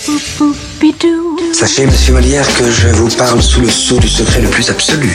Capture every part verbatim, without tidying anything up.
Sachez, monsieur Molière, que je vous parle sous le sceau du secret le plus absolu.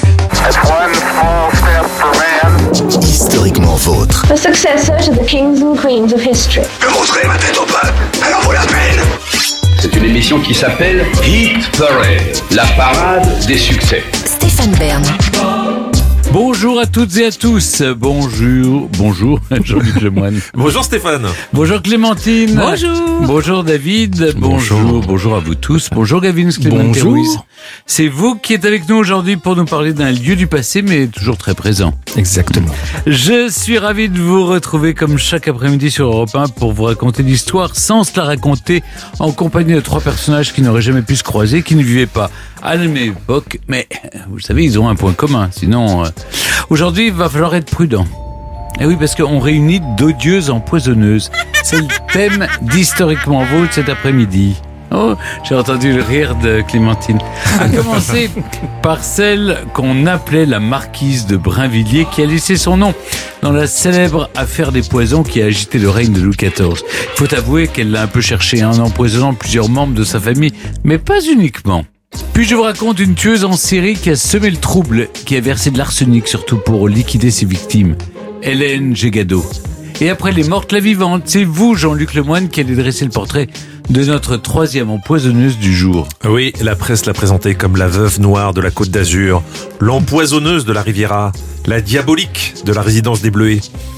Historiquement vôtre. The successor to the kings and queens of history. Je montrerai ma tête au peuple, alors vaut la peine. C'est une émission qui s'appelle Hit Parade, la parade des succès. Stéphane Bern. Bonjour à toutes et à tous. Bonjour, bonjour Jean-Luc Lemoyne. Bonjour Stéphane. Bonjour Clémentine. Bonjour. Bonjour David. Bonjour. Bonjour. Bonjour à vous tous. Bonjour Gavin Clémentine. Bonjour. C'est vous qui êtes avec nous aujourd'hui pour nous parler d'un lieu du passé, mais toujours très présent. Exactement. Je suis ravi de vous retrouver comme chaque après-midi sur Europe un pour vous raconter l'histoire sans se la raconter en compagnie de trois personnages qui n'auraient jamais pu se croiser, qui ne vivaient pas à la même époque, mais vous savez, ils ont un point commun. Sinon, euh, aujourd'hui, il va falloir être prudent. Et oui, parce qu'on réunit d'odieuses empoisonneuses. C'est le thème d'Historiquement Vôtre cet après-midi. Oh, j'ai entendu le rire de Clémentine. À commencer par celle qu'on appelait la marquise de Brinvilliers, qui a laissé son nom dans la célèbre affaire des poisons qui a agité le règne de Louis quatorze. Il faut avouer qu'elle l'a un peu cherché, en empoisonnant plusieurs membres de sa famille, mais pas uniquement. Puis je vous raconte une tueuse en série qui a semé le trouble, qui a versé de l'arsenic surtout pour liquider ses victimes. Hélène Gégado. Et après les mortes, la vivante, c'est vous, Jean-Luc Lemoyne, qui allez dresser le portrait de notre troisième empoisonneuse du jour. Oui, la presse l'a présentée comme la veuve noire de la Côte d'Azur, l'empoisonneuse de la Riviera, la diabolique de la résidence des Bleuets.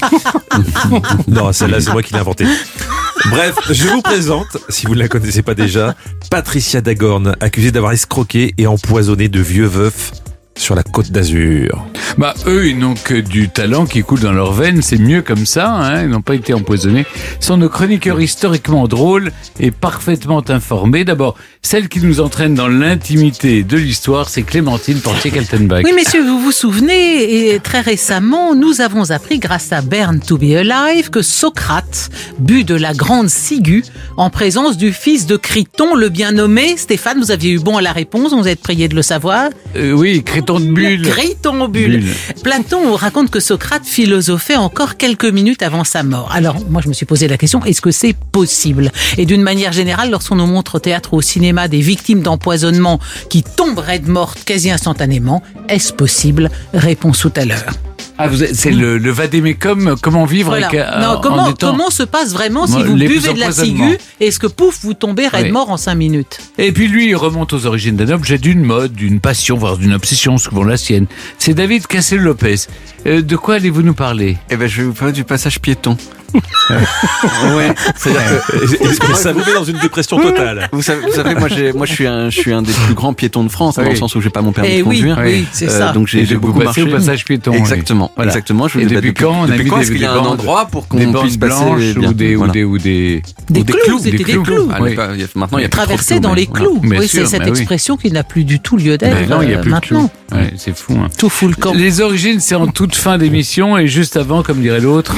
Non, celle-là, c'est moi qui l'ai inventée. Bref, je vous présente, si vous ne la connaissez pas déjà, Patricia Dagorn, accusée d'avoir escroqué et empoisonné de vieux veufs sur la Côte d'Azur. Bah, eux, ils n'ont que du talent qui coule dans leurs veines, c'est mieux comme ça, hein, ils n'ont pas été empoisonnés. Ce sont nos chroniqueurs historiquement drôles et parfaitement informés. D'abord, celle qui nous entraîne dans l'intimité de l'histoire, c'est Clémentine Portier-Kaltenbach. Oui, messieurs, vous vous souvenez, et très récemment, nous avons appris, grâce à Burn to be Alive, que Socrate but de la grande ciguë en présence du fils de Criton, le bien nommé. Stéphane, vous aviez eu bon à la réponse, on vous êtes prié de le savoir. Euh, oui, Criton de Bulle. Criton de Bulle. Platon raconte que Socrate philosophait encore quelques minutes avant sa mort. Alors, moi, je me suis posé la question, est-ce que c'est possible ? Et d'une manière générale, lorsqu'on nous montre au théâtre ou au cinéma des victimes d'empoisonnement qui tombent raides mortes quasi instantanément, est-ce possible ? Réponse tout à l'heure. Ah, vous êtes, c'est le, le vadémécum, comment vivre Voilà. avec, euh, non, en comment, étant... comment se passe vraiment si Moi, vous les buvez de la empoisonnements. ciguë, est-ce que pouf, vous tombez raide Oui. mort en cinq minutes ? Et puis lui, il remonte aux origines d'un objet, d'une mode, d'une passion, voire d'une obsession, souvent la sienne. C'est David Cassel-Lopez. Euh, de quoi allez-vous nous parler ? Eh ben, je vais vous parler du passage piéton. Ouais. C'est-à-dire que ça vous met dans une dépression totale. Vous savez, vous savez moi, j'ai, moi, je suis un, je suis un des plus grands piétons de France, hein, dans Oui. le sens où j'ai pas mon permis Eh de oui, conduire. oui, c'est Euh, ça. Donc j'ai, Et j'ai de vous beaucoup passer marché. au passage piéton. oui. Exactement, Voilà. exactement. Je Et vous dis, bah, depuis depuis, quand on a depuis mis quand des- est-ce qu'il y a des un bandes- endroit pour qu'on des puisse bandes passer blanches bien, ou des, voilà. ou des, ou des, Des ou des clous, des c'était des clous. Ah, Oui. mais pas- il y a- maintenant, il y a plus trop de Traverser clous, dans mais les voilà. clous. Bien Oui, sûr, c'est cette bah oui. expression qui n'a plus du tout lieu d'être Mais non, il n'y a euh, plus de maintenant. clous. Ouais, c'est fou. Hein. Tout fout le camp. Les origines, c'est en toute fin d'émission et juste avant, comme dirait l'autre.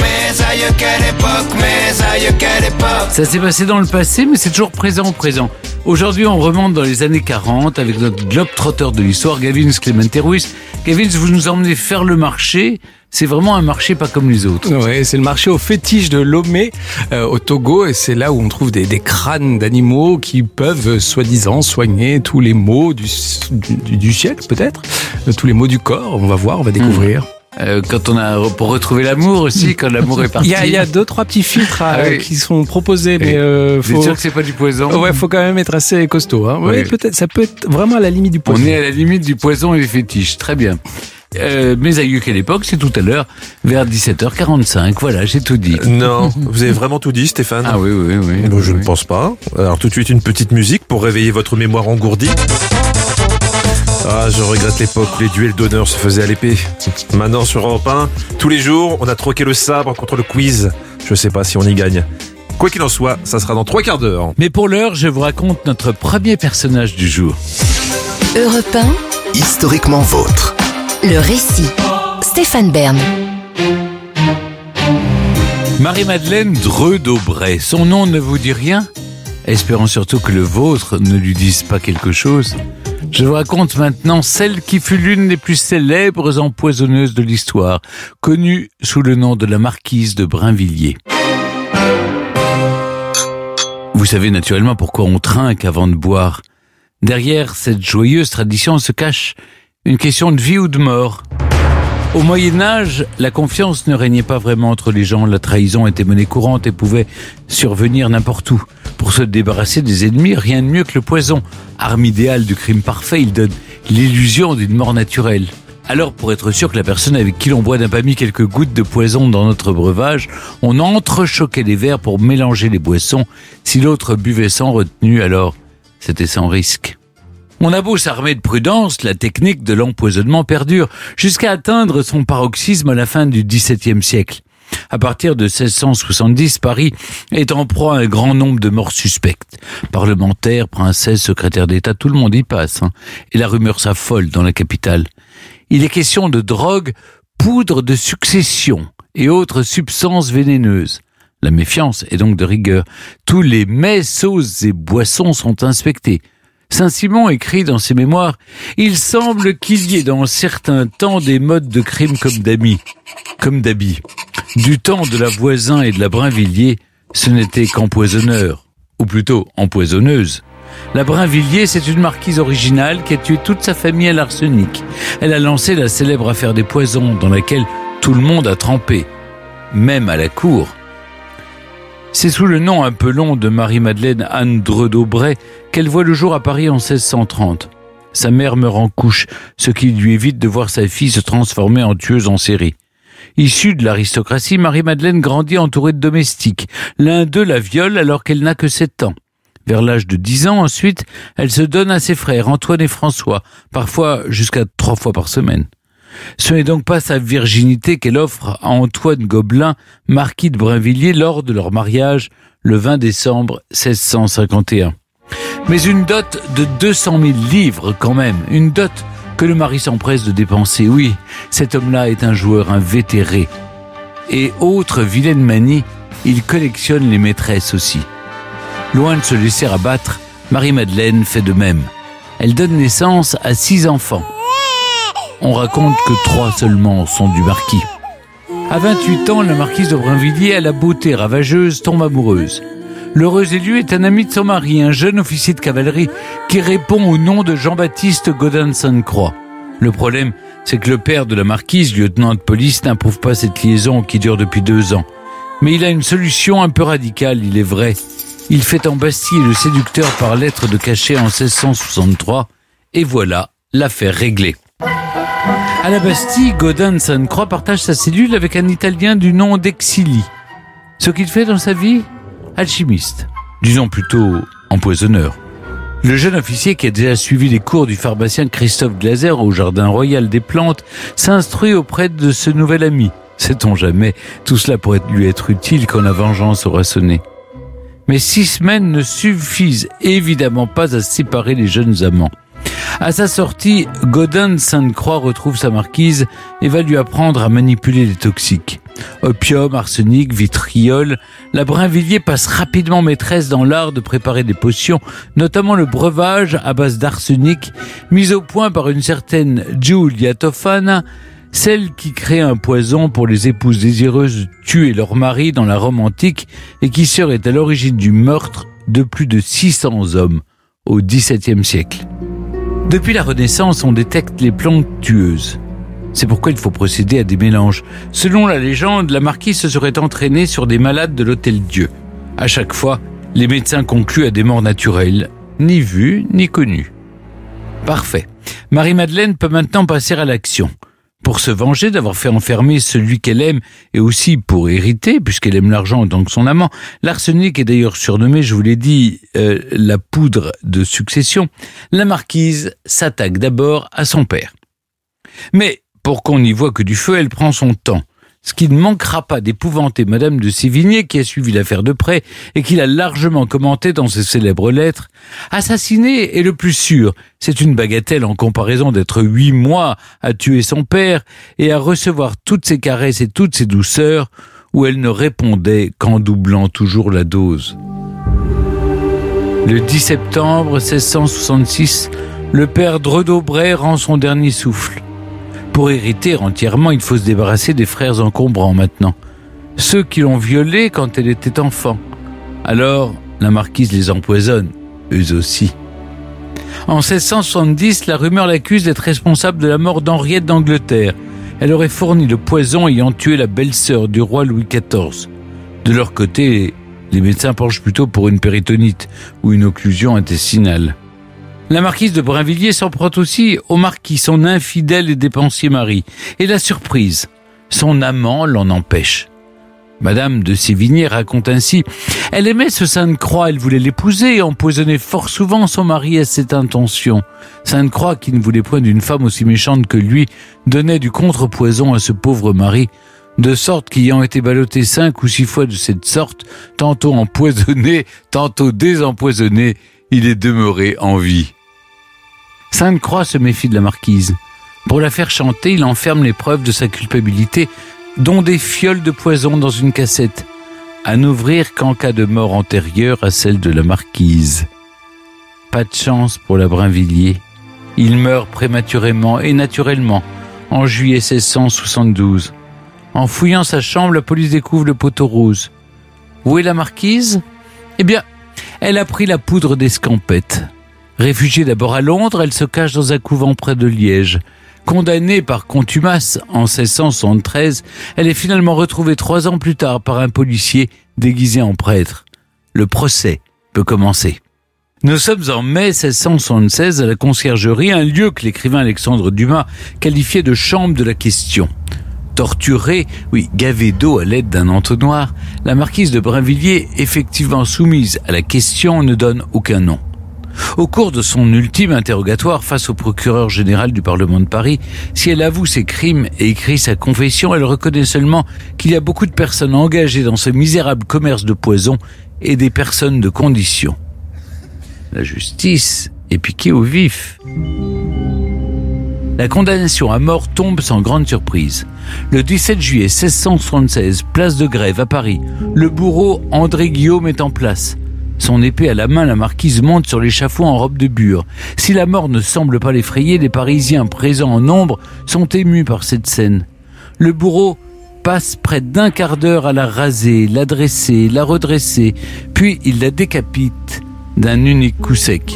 Ça s'est passé dans le passé, mais c'est toujours présent au présent. Aujourd'hui, on remonte dans les années quarante avec notre globe-trotteur de l'histoire, Gavin Clémenteruis. Gavin, vous nous emmenez faire le marché. C'est vraiment un marché pas comme les autres. Ouais, c'est le marché au fétiche de Lomé euh, au Togo, et c'est là où on trouve des, des crânes d'animaux qui peuvent euh, soi-disant soigner tous les maux du, du, du siècle, peut-être, euh, tous les maux du corps. On va voir, on va découvrir. Euh, quand on a pour retrouver l'amour aussi, quand l'amour est parti. Il y a, il y a deux, trois petits filtres à- Ah oui. qui sont proposés, mais Et euh, Vous êtes faut, sûr que c'est pas du poison? ouais, faut quand même être assez costaud. Hein. Oui. Ouais, peut-être, ça peut être vraiment à la limite du poison. On est à la limite du poison et des fétiches. Très bien. Euh, mes aïeux qu'à l'époque, c'est tout à l'heure, vers dix-sept heures quarante-cinq. Voilà, j'ai tout dit. Non, vous avez vraiment tout dit, Stéphane? Ah oui, oui, oui. Bon, je oui. ne pense pas. Alors tout de suite une petite musique pour réveiller votre mémoire engourdie. Ah, je regrette l'époque où les duels d'honneur se faisaient à l'épée. Maintenant sur Europe un, tous les jours, on a troqué le sabre contre le quiz. Je sais pas si on y gagne. Quoi qu'il en soit, ça sera dans trois quarts d'heure. Mais pour l'heure, je vous raconte notre premier personnage du jour. Europe un, Historiquement vôtre. le récit. Stéphane Bern. Marie-Madeleine Dreux d'Aubray. Son nom ne vous dit rien? Espérons surtout que le vôtre ne lui dise pas quelque chose. Je vous raconte maintenant celle qui fut l'une des plus célèbres empoisonneuses de l'histoire, connue sous le nom de la marquise de Brinvilliers. Vous savez naturellement pourquoi on trinque avant de boire. Derrière cette joyeuse tradition se cache une question de vie ou de mort. Au Moyen-Âge, la confiance ne régnait pas vraiment entre les gens. La trahison était monnaie courante et pouvait survenir n'importe où. Pour se débarrasser des ennemis, rien de mieux que le poison. Arme idéale du crime parfait, il donne l'illusion d'une mort naturelle. Alors, pour être sûr que la personne avec qui l'on boit n'a pas mis quelques gouttes de poison dans notre breuvage, on entrechoquait les verres pour mélanger les boissons. Si l'autre buvait sans retenue, alors c'était sans risque. On a beau s'armer de prudence, la technique de l'empoisonnement perdure, jusqu'à atteindre son paroxysme à la fin du dix-septième siècle. À partir de seize cent soixante-dix, Paris est en proie à un grand nombre de morts suspectes. Parlementaires, princesses, secrétaires d'État, tout le monde y passe, hein. Et la rumeur s'affole dans la capitale. Il est question de drogue, poudre de succession et autres substances vénéneuses. La méfiance est donc de rigueur. Tous les mets, sauces et boissons sont inspectés. Saint-Simon écrit dans ses mémoires « Il semble qu'il y ait dans certains temps des modes de crime comme d'amis, comme d'habits. Du temps de la Voisin et de la Brinvilliers, ce n'était qu'empoisonneur, ou plutôt empoisonneuse. La Brinvilliers, c'est une marquise originale qui a tué toute sa famille à l'arsenic. Elle a lancé la célèbre affaire des poisons dans laquelle tout le monde a trempé, même à la cour. C'est sous le nom un peu long de Marie-Madeleine Anne Dreux d'Aubray qu'elle voit le jour à Paris en seize cent trente. Sa mère meurt en couche, ce qui lui évite de voir sa fille se transformer en tueuse en série. Issue de l'aristocratie, Marie-Madeleine grandit entourée de domestiques. L'un d'eux la viole alors qu'elle n'a que sept ans. Vers l'âge de dix ans, ensuite, elle se donne à ses frères, Antoine et François, parfois jusqu'à trois fois par semaine. Ce n'est donc pas sa virginité qu'elle offre à Antoine Gobelin, marquis de Brinvilliers, lors de leur mariage le vingt décembre seize cent cinquante et un. Mais une dot de deux cent mille livres quand même, une dot que le mari s'empresse de dépenser. Oui, cet homme-là est un joueur invétéré. Et autre vilaine manie, il collectionne les maîtresses aussi. Loin de se laisser abattre, Marie-Madeleine fait de même. Elle donne naissance à six enfants. On raconte que trois seulement sont du marquis. À vingt-huit ans, la marquise de Brinvilliers, à la beauté ravageuse, tombe amoureuse. L'heureux élu est un ami de son mari, un jeune officier de cavalerie qui répond au nom de Jean-Baptiste Gaudin de Sainte-Croix. Le problème, c'est que le père de la marquise, lieutenant de police, n'approuve pas cette liaison qui dure depuis deux ans. Mais il a une solution un peu radicale, il est vrai. Il fait embastiller le séducteur par lettre de cachet en seize cent soixante-trois, et voilà, l'affaire réglée. À la Bastille, Gaudin de Sainte-Croix partage sa cellule avec un Italien du nom d'Exili. Ce qu'il fait dans sa vie ? Alchimiste. Disons plutôt empoisonneur. Le jeune officier qui a déjà suivi les cours du pharmacien Christophe Glaser au Jardin Royal des Plantes s'instruit auprès de ce nouvel ami. Sait-on jamais, tout cela pourrait lui être utile quand la vengeance aura sonné. Mais six semaines ne suffisent évidemment pas à séparer les jeunes amants. À sa sortie, Gaudin de Sainte-Croix retrouve sa marquise et va lui apprendre à manipuler les toxiques. Opium, arsenic, vitriol, la Brinvilliers passe rapidement maîtresse dans l'art de préparer des potions, notamment le breuvage à base d'arsenic, mis au point par une certaine Giulia Tofana, celle qui crée un poison pour les épouses désireuses de tuer leur mari dans la Rome antique et qui serait à l'origine du meurtre de plus de six cents hommes au dix-septième siècle. Depuis la Renaissance, on détecte les plantes tueuses. C'est pourquoi il faut procéder à des mélanges. Selon la légende, la marquise se serait entraînée sur des malades de l'Hôtel-Dieu. À chaque fois, les médecins concluent à des morts naturelles, ni vues, ni connues. Parfait. Marie-Madeleine peut maintenant passer à l'action. Pour se venger d'avoir fait enfermer celui qu'elle aime et aussi pour hériter, puisqu'elle aime l'argent autant que son amant, l'arsenic est d'ailleurs surnommé, je vous l'ai dit, euh, la poudre de succession, la marquise s'attaque d'abord à son père. Mais pour qu'on n'y voit que du feu, elle prend son temps. Ce qui ne manquera pas d'épouvanter Madame de Sévigné, qui a suivi l'affaire de près et qui l'a largement commenté dans ses célèbres lettres. Assassiner est le plus sûr. C'est une bagatelle en comparaison d'être huit mois à tuer son père et à recevoir toutes ses caresses et toutes ses douceurs, où elle ne répondait qu'en doublant toujours la dose. Le dix septembre seize cent soixante-six, le père Dreux d'Aubray rend son dernier souffle. Pour hériter entièrement, il faut se débarrasser des frères encombrants maintenant. Ceux qui l'ont violée quand elle était enfant. Alors, la marquise les empoisonne, eux aussi. En seize cent soixante-dix, la rumeur l'accuse d'être responsable de la mort d'Henriette d'Angleterre. Elle aurait fourni le poison ayant tué la belle-sœur du roi Louis quatorze. De leur côté, les médecins penchent plutôt pour une péritonite ou une occlusion intestinale. La marquise de Brinvilliers s'en prend aussi au marquis, son infidèle et dépensier mari. Et la surprise, son amant l'en empêche. Madame de Sévigné raconte ainsi « Elle aimait ce Sainte-Croix, elle voulait l'épouser et empoisonnait fort souvent son mari à cette intention. Sainte-Croix, qui ne voulait point d'une femme aussi méchante que lui, donnait du contrepoison à ce pauvre mari, de sorte qu'ayant été ballotté cinq ou six fois de cette sorte, tantôt empoisonné, tantôt désempoisonné, il est demeuré en vie. » Sainte-Croix se méfie de la marquise. Pour la faire chanter, il enferme les preuves de sa culpabilité, dont des fioles de poison dans une cassette, à n'ouvrir qu'en cas de mort antérieure à celle de la marquise. Pas de chance pour la Brinvilliers. Il meurt prématurément et naturellement, en juillet seize cent soixante-douze. En fouillant sa chambre, la police découvre le poteau rose. Où est la marquise ? Eh bien, elle a pris la poudre d'escampette. Réfugiée d'abord à Londres, elle se cache dans un couvent près de Liège. Condamnée par contumace en seize cent soixante-treize, elle est finalement retrouvée trois ans plus tard par un policier déguisé en prêtre. Le procès peut commencer. Nous sommes en mai seize cent soixante-seize à la Conciergerie, un lieu que l'écrivain Alexandre Dumas qualifiait de chambre de la question. Torturée, oui, gavée d'eau à l'aide d'un entonnoir, la marquise de Brinvilliers, effectivement soumise à la question, ne donne aucun nom. Au cours de son ultime interrogatoire face au procureur général du Parlement de Paris, si elle avoue ses crimes et écrit sa confession, elle reconnaît seulement qu'il y a beaucoup de personnes engagées dans ce misérable commerce de poison et des personnes de condition. La justice est piquée au vif. La condamnation à mort tombe sans grande surprise. Le dix-sept juillet seize cent soixante-seize, place de Grève à Paris, le bourreau André Guillaume est en place. Son épée à la main, la marquise monte sur l'échafaud en robe de bure. Si la mort ne semble pas l'effrayer, les Parisiens présents en nombre sont émus par cette scène. Le bourreau passe près d'un quart d'heure à la raser, la dresser, la redresser, puis il la décapite d'un unique coup sec.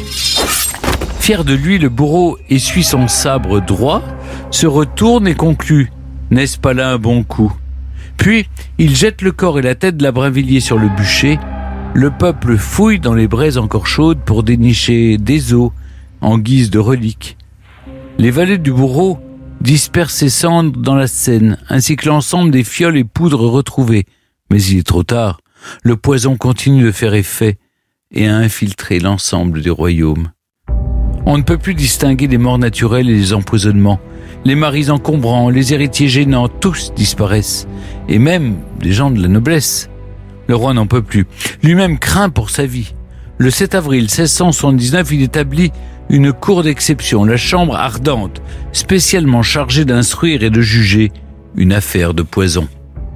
Fier de lui, le bourreau essuie son sabre droit, se retourne et conclut « N'est-ce pas là un bon coup ?» Puis, il jette le corps et la tête de la Brinvilliers sur le bûcher. Le peuple fouille dans les braises encore chaudes pour dénicher des os en guise de reliques. Les valets du bourreau dispersent ses cendres dans la Seine, ainsi que l'ensemble des fioles et poudres retrouvées. Mais il est trop tard. Le poison continue de faire effet et a infiltré l'ensemble du royaume. On ne peut plus distinguer les morts naturelles et les empoisonnements. Les maris encombrants, les héritiers gênants, tous disparaissent. Et même des gens de la noblesse. Le roi n'en peut plus. Lui-même craint pour sa vie. Le sept avril seize cent soixante-dix-neuf, il établit une cour d'exception, la chambre ardente, spécialement chargée d'instruire et de juger une affaire de poison.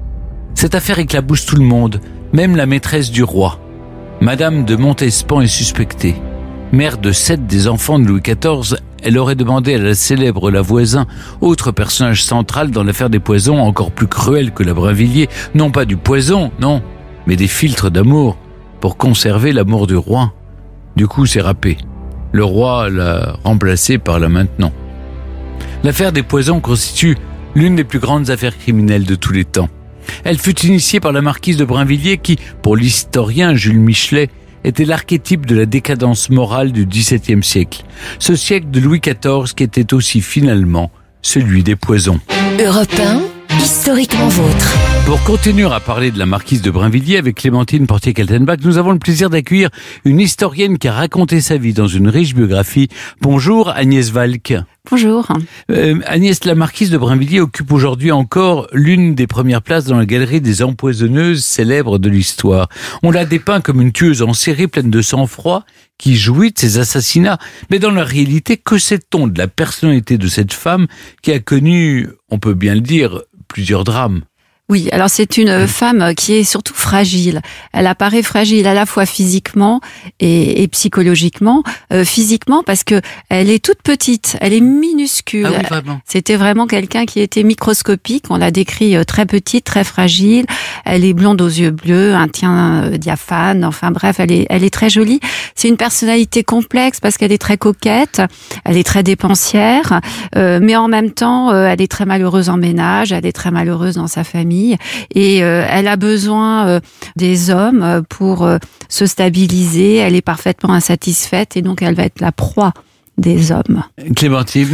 Cette affaire éclabousse tout le monde, même la maîtresse du roi. Madame de Montespan est suspectée. Mère de sept des enfants de Louis quatorze, elle aurait demandé à la célèbre Lavoisin, autre personnage central dans l'affaire des poisons, encore plus cruel que la Brinvilliers, non pas du poison, non, mais des filtres d'amour pour conserver l'amour du roi. Du coup, c'est râpé. Le roi l'a remplacé par la maintenant. L'affaire des poisons constitue l'une des plus grandes affaires criminelles de tous les temps. Elle fut initiée par la marquise de Brinvilliers qui, pour l'historien Jules Michelet, était l'archétype de la décadence morale du dix-septième siècle. Ce siècle de Louis quatorze qui était aussi finalement celui des poisons. Europe un, historiquement vôtre. Pour continuer à parler de la marquise de Brinvilliers avec Clémentine Portier-Kaltenbach, nous avons le plaisir d'accueillir une historienne qui a raconté sa vie dans une riche biographie. Bonjour Agnès Valk. Bonjour. Euh, Agnès, la marquise de Brinvilliers occupe aujourd'hui encore l'une des premières places dans la galerie des empoisonneuses célèbres de l'histoire. On la dépeint comme une tueuse en série pleine de sang-froid qui jouit de ses assassinats. Mais dans la réalité, que sait-on de la personnalité de cette femme qui a connu, on peut bien le dire, plusieurs drames ? Oui, alors c'est une femme qui est surtout fragile. Elle apparaît fragile à la fois physiquement et, et psychologiquement. Euh, physiquement parce que elle est toute petite, elle est minuscule. Ah oui, vraiment. C'était vraiment quelqu'un qui était microscopique. On l'a décrit très petite, très fragile. Elle est blonde aux yeux bleus, un teint diaphane. Enfin bref, elle est, elle est très jolie. C'est une personnalité complexe parce qu'elle est très coquette, elle est très dépensière, euh, mais en même temps, euh, elle est très malheureuse en ménage, elle est très malheureuse dans sa famille. Et euh, elle a besoin euh, des hommes pour euh, se stabiliser. Elle est parfaitement insatisfaite et donc elle va être la proie des hommes. Clémentine ?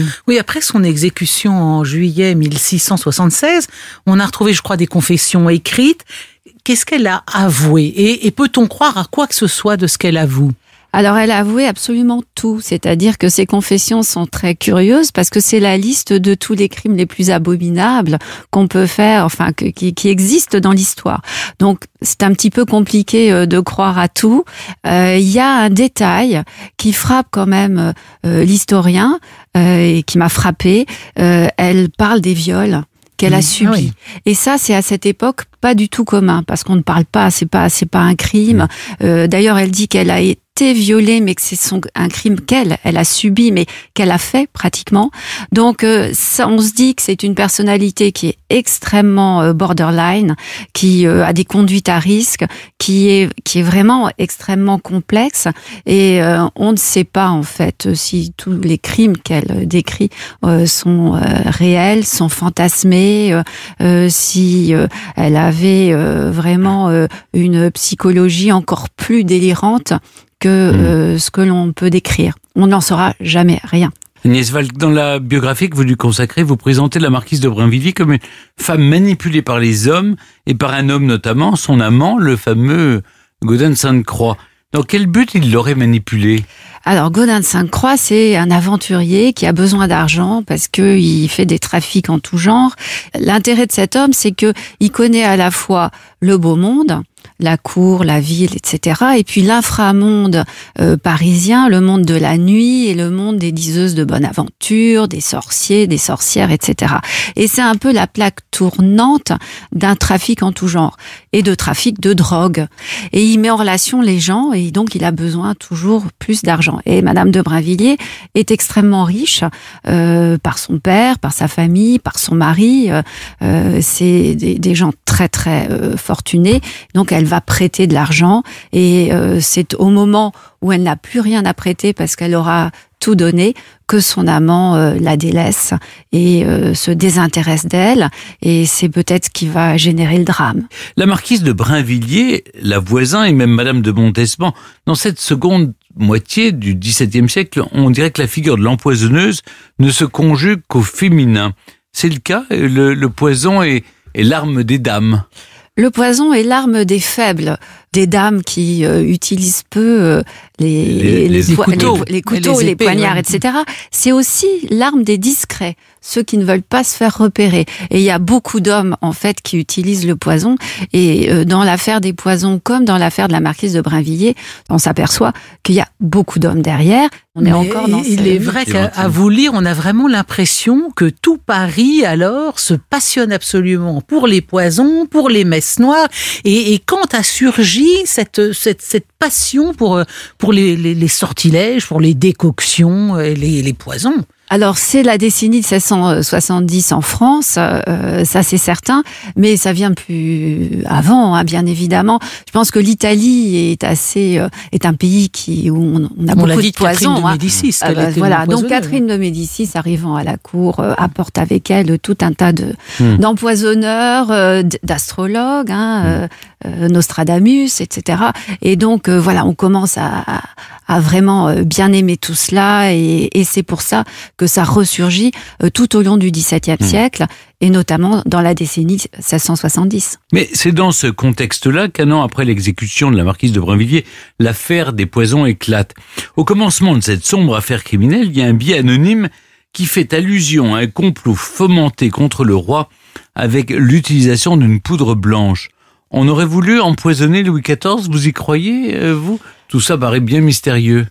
Oui, après son exécution en juillet mille six cent soixante-seize, on a retrouvé, je crois, des confessions écrites. Qu'est-ce qu'elle a avoué ? Et, et peut-on croire à quoi que ce soit de ce qu'elle avoue ? Alors, elle a avoué absolument tout, c'est-à-dire que ses confessions sont très curieuses parce que c'est la liste de tous les crimes les plus abominables qu'on peut faire, enfin, que, qui, qui existent dans l'histoire. Donc, c'est un petit peu compliqué de croire à tout. Euh, il y a un détail qui frappe quand même euh, l'historien euh, et qui m'a frappé. Euh, elle parle des viols qu'elle a subis. Ah oui. Et ça, c'est à cette époque pas du tout commun parce qu'on ne parle pas, c'est pas, c'est pas un crime. Euh, d'ailleurs, elle dit qu'elle a été violée, mais que c'est son, un crime qu'elle, elle a subi, mais qu'elle a fait pratiquement. Donc, euh, ça, on se dit que c'est une personnalité qui est extrêmement euh, borderline, qui euh, a des conduites à risque, qui est qui est vraiment extrêmement complexe. Et euh, on ne sait pas en fait si tous les crimes qu'elle décrit euh, sont euh, réels, sont fantasmés, euh, euh, si euh, elle avait euh, vraiment euh, une psychologie encore plus délirante que euh, ce que l'on peut décrire. On n'en saura jamais rien. Agnès Valk, dans la biographie que vous lui consacrez, vous présentez la marquise de Brinvilliers comme une femme manipulée par les hommes, et par un homme notamment, son amant, le fameux Gaudin de Sainte-Croix. Dans quel but il l'aurait manipulée ? Alors, Gaudin de Sainte-Croix, c'est un aventurier qui a besoin d'argent parce que il fait des trafics en tout genre. L'intérêt de cet homme, c'est que il connaît à la fois le beau monde, la cour, la ville, et cetera. Et puis l'inframonde euh, parisien, le monde de la nuit et le monde des diseuses de bonne aventure, des sorciers, des sorcières, et cetera. Et c'est un peu la plaque tournante d'un trafic en tout genre et de trafic de drogue. Et il met en relation les gens et donc il a besoin toujours plus d'argent. Et Madame de Brinvilliers est extrêmement riche euh, par son père, par sa famille, par son mari. Euh, c'est des, des gens très très euh, fortunés. Donc elle va prêter de l'argent et euh, c'est au moment où elle n'a plus rien à prêter parce qu'elle aura tout donné que son amant euh, la délaisse et euh, se désintéresse d'elle et c'est peut-être ce qui va générer le drame. La marquise de Brinvilliers, la voisin et même Madame de Montespan, dans cette seconde moitié du dix-septième siècle, on dirait que la figure de l'empoisonneuse ne se conjugue qu'au féminin. C'est le cas, le, le poison est, est l'arme des dames. Le poison est l'arme des faibles, des dames qui euh, utilisent peu euh, les, les, les, les, couteaux, les, les, couteaux, les, les épées, poignards, ouais. et cetera. C'est aussi l'arme des discrets, ceux qui ne veulent pas se faire repérer. Et il y a beaucoup d'hommes, en fait, qui utilisent le poison. Et euh, dans l'affaire des poisons, comme dans l'affaire de la marquise de Brinvilliers, on s'aperçoit qu'il y a beaucoup d'hommes derrière. On Mais est encore dans Il est vrai qu'à vous lire, on a vraiment l'impression que tout Paris, alors, se passionne absolument pour les poisons, pour les messes noires. Et, et quand a surgi cette, cette, cette passion pour, pour les, les, les sortilèges, pour les décoctions et les, les poisons ? Alors, c'est la décennie de seize cent soixante-dix en France, euh, ça c'est certain, mais ça vient plus avant, hein, bien évidemment. Je pense que l'Italie est assez euh, est un pays qui où on, on a on beaucoup de poisons. Catherine de Médicis, hein. euh, voilà, donc Catherine de Médicis arrivant à la cour euh, apporte avec elle tout un tas de mmh. d'empoisonneurs, euh, d'astrologues, hein, euh, euh, Nostradamus, et cetera. Et donc euh, voilà, on commence à, à, à vraiment bien aimer tout cela, et, et c'est pour ça que ça ressurgit euh, tout au long du dix-septième mmh. siècle, et notamment dans la décennie seize cent soixante-dix. Mais c'est dans ce contexte-là qu'un an après l'exécution de la marquise de Brinvilliers, l'affaire des poisons éclate. Au commencement de cette sombre affaire criminelle, il y a un billet anonyme qui fait allusion à un complot fomenté contre le roi avec l'utilisation d'une poudre blanche. On aurait voulu empoisonner Louis quatorze, vous y croyez, vous ? Tout ça paraît bien mystérieux.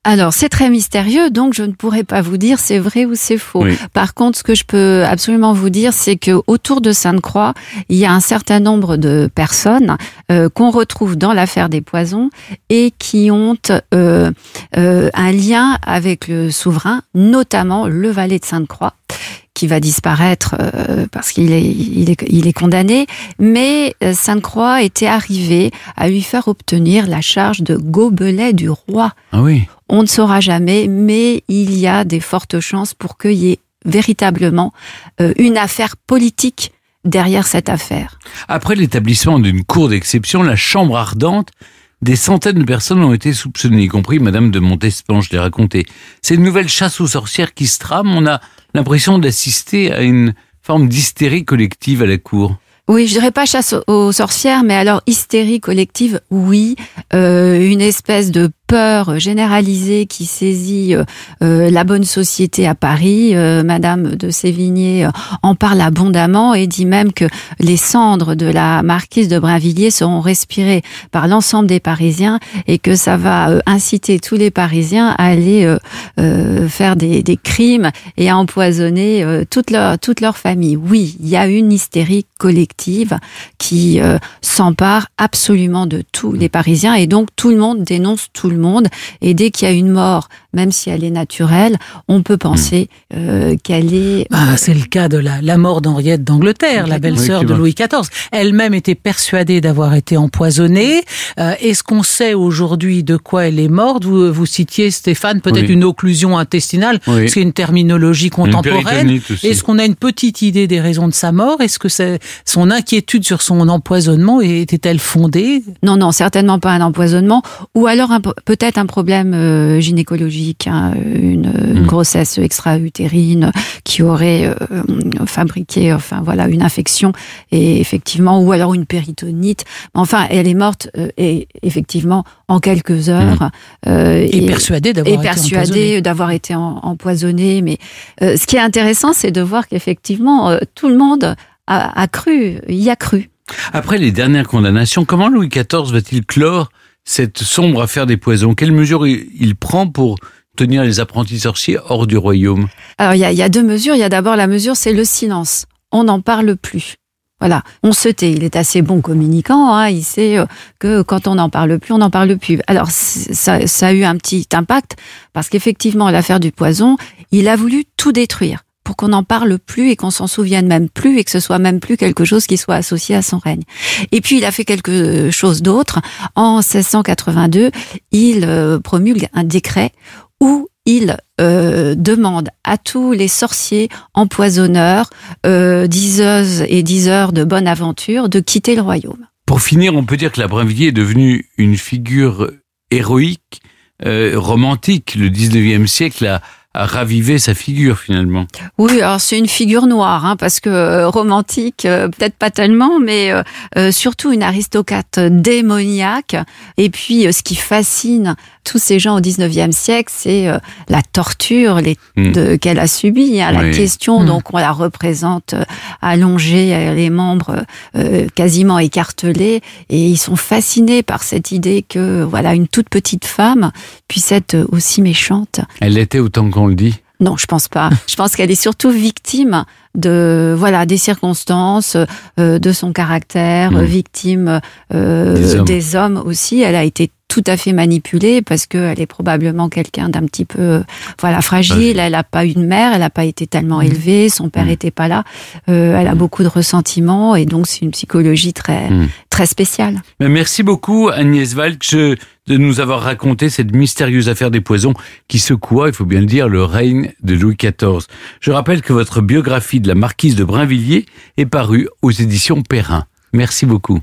Alors, c'est très mystérieux, donc je ne pourrais pas vous dire c'est vrai ou c'est faux. Oui. Par contre, ce que je peux absolument vous dire, c'est que autour de Sainte-Croix, il y a un certain nombre de personnes euh, qu'on retrouve dans l'affaire des poisons et qui ont euh, euh, un lien avec le souverain, notamment le valet de Sainte-Croix, qui va disparaître euh, parce qu'il est, il est, il est condamné, mais euh, Sainte-Croix était arrivé à lui faire obtenir la charge de gobelet du roi. Ah oui. On ne saura jamais, mais il y a des fortes chances pour qu'il y ait véritablement euh, une affaire politique derrière cette affaire. Après l'établissement d'une cour d'exception, la Chambre ardente, des centaines de personnes ont été soupçonnées, y compris Madame de Montespan, je l'ai raconté. C'est une nouvelle chasse aux sorcières qui se trame. On a l'impression d'assister à une forme d'hystérie collective à la cour. Oui, je dirais pas chasse aux sorcières, mais alors hystérie collective, oui. Euh, une espèce de peur généralisée qui saisit euh, la bonne société à Paris. Euh, Madame de Sévigné euh, en parle abondamment et dit même que les cendres de la marquise de Brinvilliers seront respirées par l'ensemble des Parisiens et que ça va euh, inciter tous les Parisiens à aller euh, euh, faire des, des crimes et à empoisonner euh, toute leur toute leur famille. Oui, il y a une hystérie collective qui euh, s'empare absolument de tous les Parisiens et donc tout le monde dénonce tout le monde. monde et dès qu'il y a une mort, même si elle est naturelle, on peut penser euh, qu'elle est... Euh... Ah, c'est le cas de la, la mort d'Henriette d'Angleterre, la belle-sœur oui, de Louis quatorze. Elle-même était persuadée d'avoir été empoisonnée. Euh, est-ce qu'on sait aujourd'hui de quoi elle est morte? Vous, vous citiez, Stéphane, peut-être oui. une occlusion intestinale, oui. c'est une terminologie contemporaine. Est-ce qu'on a une petite idée des raisons de sa mort? Est-ce que c'est, son inquiétude sur son empoisonnement était-elle fondée? Non, non, certainement pas un empoisonnement. Ou alors un, peut-être un problème euh, gynécologique, hein, une, mmh. une grossesse extra-utérine qui aurait euh, fabriqué, enfin voilà, une infection et effectivement, ou alors une péritonite. Enfin, elle est morte euh, et effectivement en quelques heures. Mmh. Euh, et, et persuadée d'avoir et été persuadée empoisonnée. d'avoir été en, empoisonnée. Mais euh, ce qui est intéressant, c'est de voir qu'effectivement euh, tout le monde a, a cru, y a cru. Après les dernières condamnations, comment Louis quatorze va-t-il clore cette sombre affaire des poisons? Quelles mesures il, il prend pour tenir les apprentis sorciers hors du royaume? Alors, il y a, il y a deux mesures. Il y a d'abord la mesure, c'est le silence. On n'en parle plus. Voilà, on se tait. Il est assez bon communicant. Hein. Il sait que quand on n'en parle plus, on n'en parle plus. Alors, ça, ça a eu un petit impact parce qu'effectivement, l'affaire du poison, il a voulu tout détruire pour qu'on n'en parle plus et qu'on s'en souvienne même plus et que ce soit même plus quelque chose qui soit associé à son règne. Et puis, il a fait quelque chose d'autre. En seize cent quatre-vingt-deux, il euh, promulgue un décret où il euh, demande à tous les sorciers, empoisonneurs, euh, diseuses et diseurs de bonne aventure de quitter le royaume. Pour finir, on peut dire que la Brinvilliers est devenue une figure héroïque, euh, romantique. Le dix-neuvième siècle a à raviver sa figure finalement. Oui, alors c'est une figure noire, hein, parce que euh, romantique, euh, peut-être pas tellement, mais euh, euh, surtout une aristocrate démoniaque. Et puis, euh, ce qui fascine tous ces gens au dix-neuvième siècle, c'est euh, la torture les, mmh. de, qu'elle a subie. Hein, oui. La question, mmh. donc on la représente euh, allongée, euh, les membres euh, quasiment écartelés, et ils sont fascinés par cette idée que voilà une toute petite femme puisse être aussi méchante. Elle l'était autant qu'on le dit? Non, je pense pas. Je pense qu'elle est surtout victime de voilà des circonstances, euh, de son caractère, mmh. victime euh, des, hommes. des hommes aussi. Elle a été tout à fait manipulée parce qu'elle est probablement quelqu'un d'un petit peu voilà fragile. Elle n'a pas eu de mère, elle n'a pas été tellement mmh. élevée, son père n'était mmh. pas là. Euh, elle a beaucoup de ressentiments et donc c'est une psychologie très mmh. très spéciale. Mais merci beaucoup Agnès Walch de nous avoir raconté cette mystérieuse affaire des poisons qui secoua, il faut bien le dire, le règne de Louis quatorze. Je rappelle que votre biographie de la marquise de Brinvilliers est parue aux éditions Perrin. Merci beaucoup.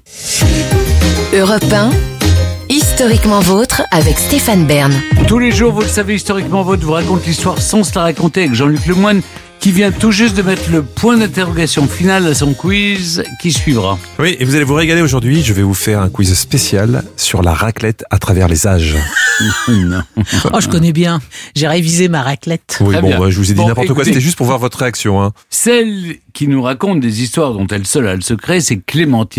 Europe un, Historiquement Vôtre avec Stéphane Bern. Tous les jours, vous le savez, Historiquement Vôtre vous raconte l'histoire sans se la raconter avec Jean-Luc Lemoyne qui vient tout juste de mettre le point d'interrogation final à son quiz qui suivra. Oui, et vous allez vous régaler aujourd'hui. Je vais vous faire un quiz spécial sur la raclette à travers les âges. Non. Oh, je connais bien. J'ai révisé ma raclette. Oui, Très bon, bah, je vous ai dit bon, n'importe écoutez, quoi. C'était juste pour voir votre réaction. Hein. Celle qui nous raconte des histoires dont elle seule a le secret, c'est Clémentine,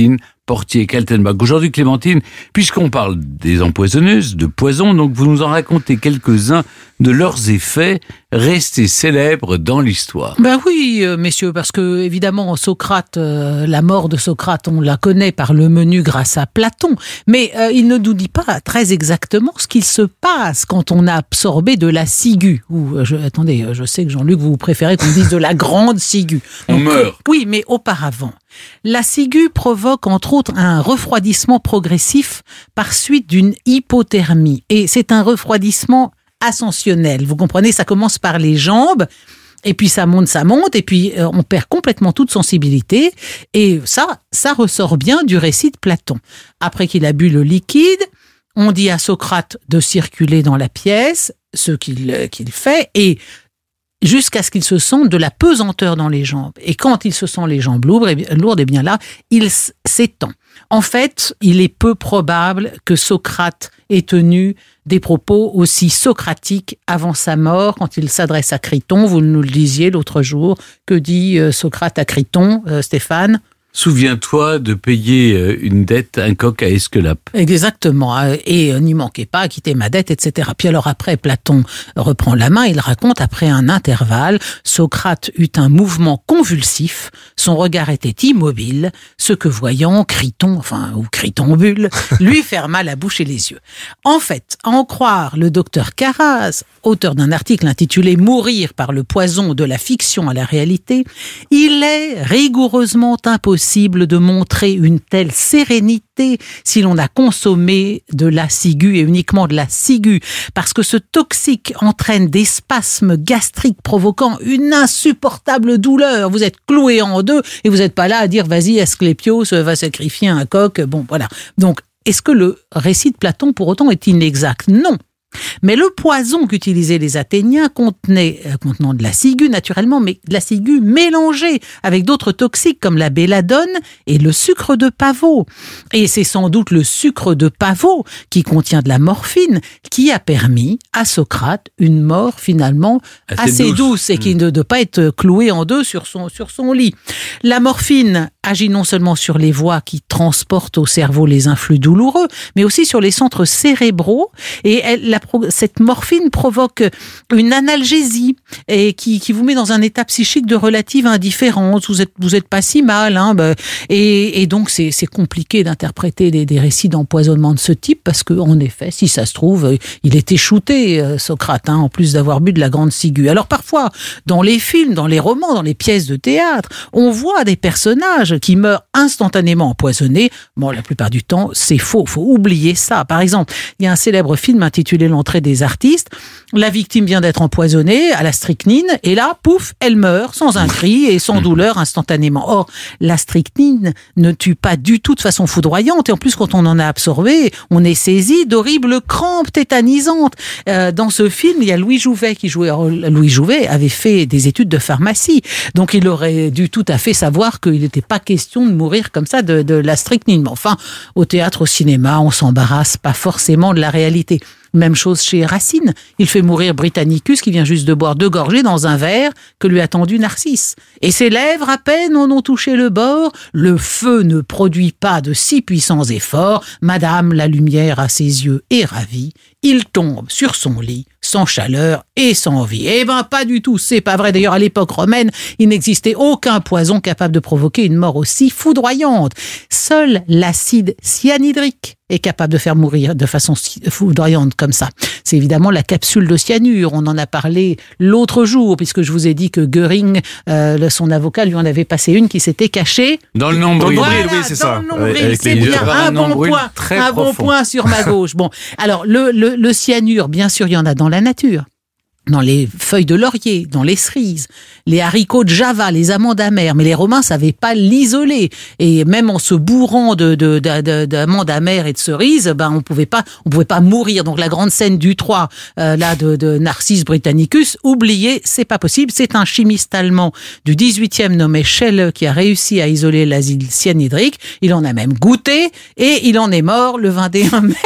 Portier, Kaltenbach. Aujourd'hui, Clémentine, puisqu'on parle des empoisonneuses, de poison, donc vous nous en racontez quelques-uns de leurs effets restés célèbres dans l'histoire. Ben oui, euh, messieurs, parce que évidemment, Socrate, euh, la mort de Socrate, on la connaît par le menu grâce à Platon, mais euh, il ne nous dit pas très exactement ce qu'il se passe quand on a absorbé de la ciguë. Ou, euh, je, attendez, je sais que Jean-Luc, vous préférez qu'on dise de la grande ciguë. On Donc, meurt. Oui, mais auparavant. La ciguë provoque entre autres un refroidissement progressif par suite d'une hypothermie. Et c'est un refroidissement ascensionnel. Vous comprenez, ça commence par les jambes, et puis ça monte, ça monte, et puis euh, on perd complètement toute sensibilité. Et ça, ça ressort bien du récit de Platon. Après qu'il a bu le liquide, on dit à Socrate de circuler dans la pièce, ce qu'il, qu'il fait, et jusqu'à ce qu'il se sente de la pesanteur dans les jambes. Et quand il se sent les jambes lourdes, et bien, lourdes, et bien là, il s'étend. En fait, il est peu probable que Socrate ait tenu des propos aussi socratiques avant sa mort, quand il s'adresse à Criton. Vous nous le disiez l'autre jour. Que dit Socrate à Criton, euh, Stéphane ? Souviens-toi de payer une dette, un coq à Esculape. Exactement, et n'y manquez pas à quitter ma dette, et cetera. Puis alors après, Platon reprend la main, il raconte, après un intervalle, Socrate eut un mouvement convulsif, son regard était immobile, ce que voyant, Criton, enfin, ou Critambule, lui ferma la bouche et les yeux. En fait, à en croire le docteur Carraz, auteur d'un article intitulé « Mourir par le poison de la fiction à la réalité », il est rigoureusement impossible de montrer une telle sérénité si l'on a consommé de la ciguë et uniquement de la ciguë, parce que ce toxique entraîne des spasmes gastriques provoquant une insupportable douleur. Vous êtes cloué en deux et vous n'êtes pas là à dire vas-y, Asclépios va sacrifier un coq. Bon, voilà. Donc, est-ce que le récit de Platon pour autant est inexact ? Non. Mais le poison qu'utilisaient les Athéniens contenait, euh, contenant de la ciguë naturellement, mais de la ciguë mélangée avec d'autres toxiques comme la belladone et le sucre de pavot. Et c'est sans doute le sucre de pavot qui contient de la morphine qui a permis à Socrate une mort finalement assez, assez douce. douce et qui mmh. ne doit pas être cloué en deux sur son, sur son lit. La morphine agit non seulement sur les voies qui transportent au cerveau les influx douloureux, mais aussi sur les centres cérébraux, et elle, la cette morphine provoque une analgésie et qui, qui vous met dans un état psychique de relative indifférence. Vous êtes, vous êtes pas si mal, hein, bah, et, et donc c'est, c'est compliqué d'interpréter des, des récits d'empoisonnement de ce type parce que, en effet, si ça se trouve, il était shooté, Socrate, hein, en plus d'avoir bu de la grande ciguë. Alors parfois, dans les films, dans les romans, dans les pièces de théâtre, on voit des personnages qui meurent instantanément empoisonnés. Bon, la plupart du temps, c'est faux. Faut oublier ça. Par exemple, il y a un célèbre film intitulé L'entrée des artistes. La victime vient d'être empoisonnée à la strychnine et là, pouf, elle meurt sans un cri et sans douleur instantanément. Or, la strychnine ne tue pas du tout de façon foudroyante et en plus, quand on en a absorbé, on est saisi d'horribles crampes tétanisantes. Euh, dans ce film, il y a Louis Jouvet qui jouait. Louis Jouvet avait fait des études de pharmacie, donc il aurait dû tout à fait savoir qu'il n'était pas question de mourir comme ça de, de la strychnine. Mais enfin, au théâtre, au cinéma, on s'embarrasse pas forcément de la réalité. Même chose chez Racine. Il fait mourir Britannicus qui vient juste de boire deux gorgées dans un verre que lui a tendu Narcisse. Et ses lèvres à peine en ont touché le bord. Le feu ne produit pas de si puissants efforts. Madame, la lumière à ses yeux est ravie. Il tombe sur son lit, sans chaleur et sans vie. Eh ben, pas du tout, c'est pas vrai. D'ailleurs, à l'époque romaine, il n'existait aucun poison capable de provoquer une mort aussi foudroyante. Seul l'acide cyanhydrique est capable de faire mourir de façon foudroyante comme ça. C'est évidemment la capsule de cyanure. On en a parlé l'autre jour, puisque je vous ai dit que Göring, euh, son avocat, lui en avait passé une qui s'était cachée dans le nombril. Voilà, oui, c'est dans ça. le nombril, Avec c'est les bien yeux. un, Un bon point, très un bon profond. point sur ma gauche. Bon, alors le, le, le cyanure, bien sûr, il y en a dans la nature. Dans les feuilles de laurier, dans les cerises, les haricots de Java, les amandes amères. Mais les Romains savaient pas l'isoler. Et même en se bourrant de, de, de, de, d'amandes amères et de cerises, ben, on pouvait pas, on pouvait pas mourir. Donc, la grande scène du trois, euh, là, de, de Narcisse Britannicus, oubliez, c'est pas possible. C'est un chimiste allemand du dix-huitième nommé Schelle qui a réussi à isoler l'acide cyanhydrique. Il en a même goûté et il en est mort le vingt et un mai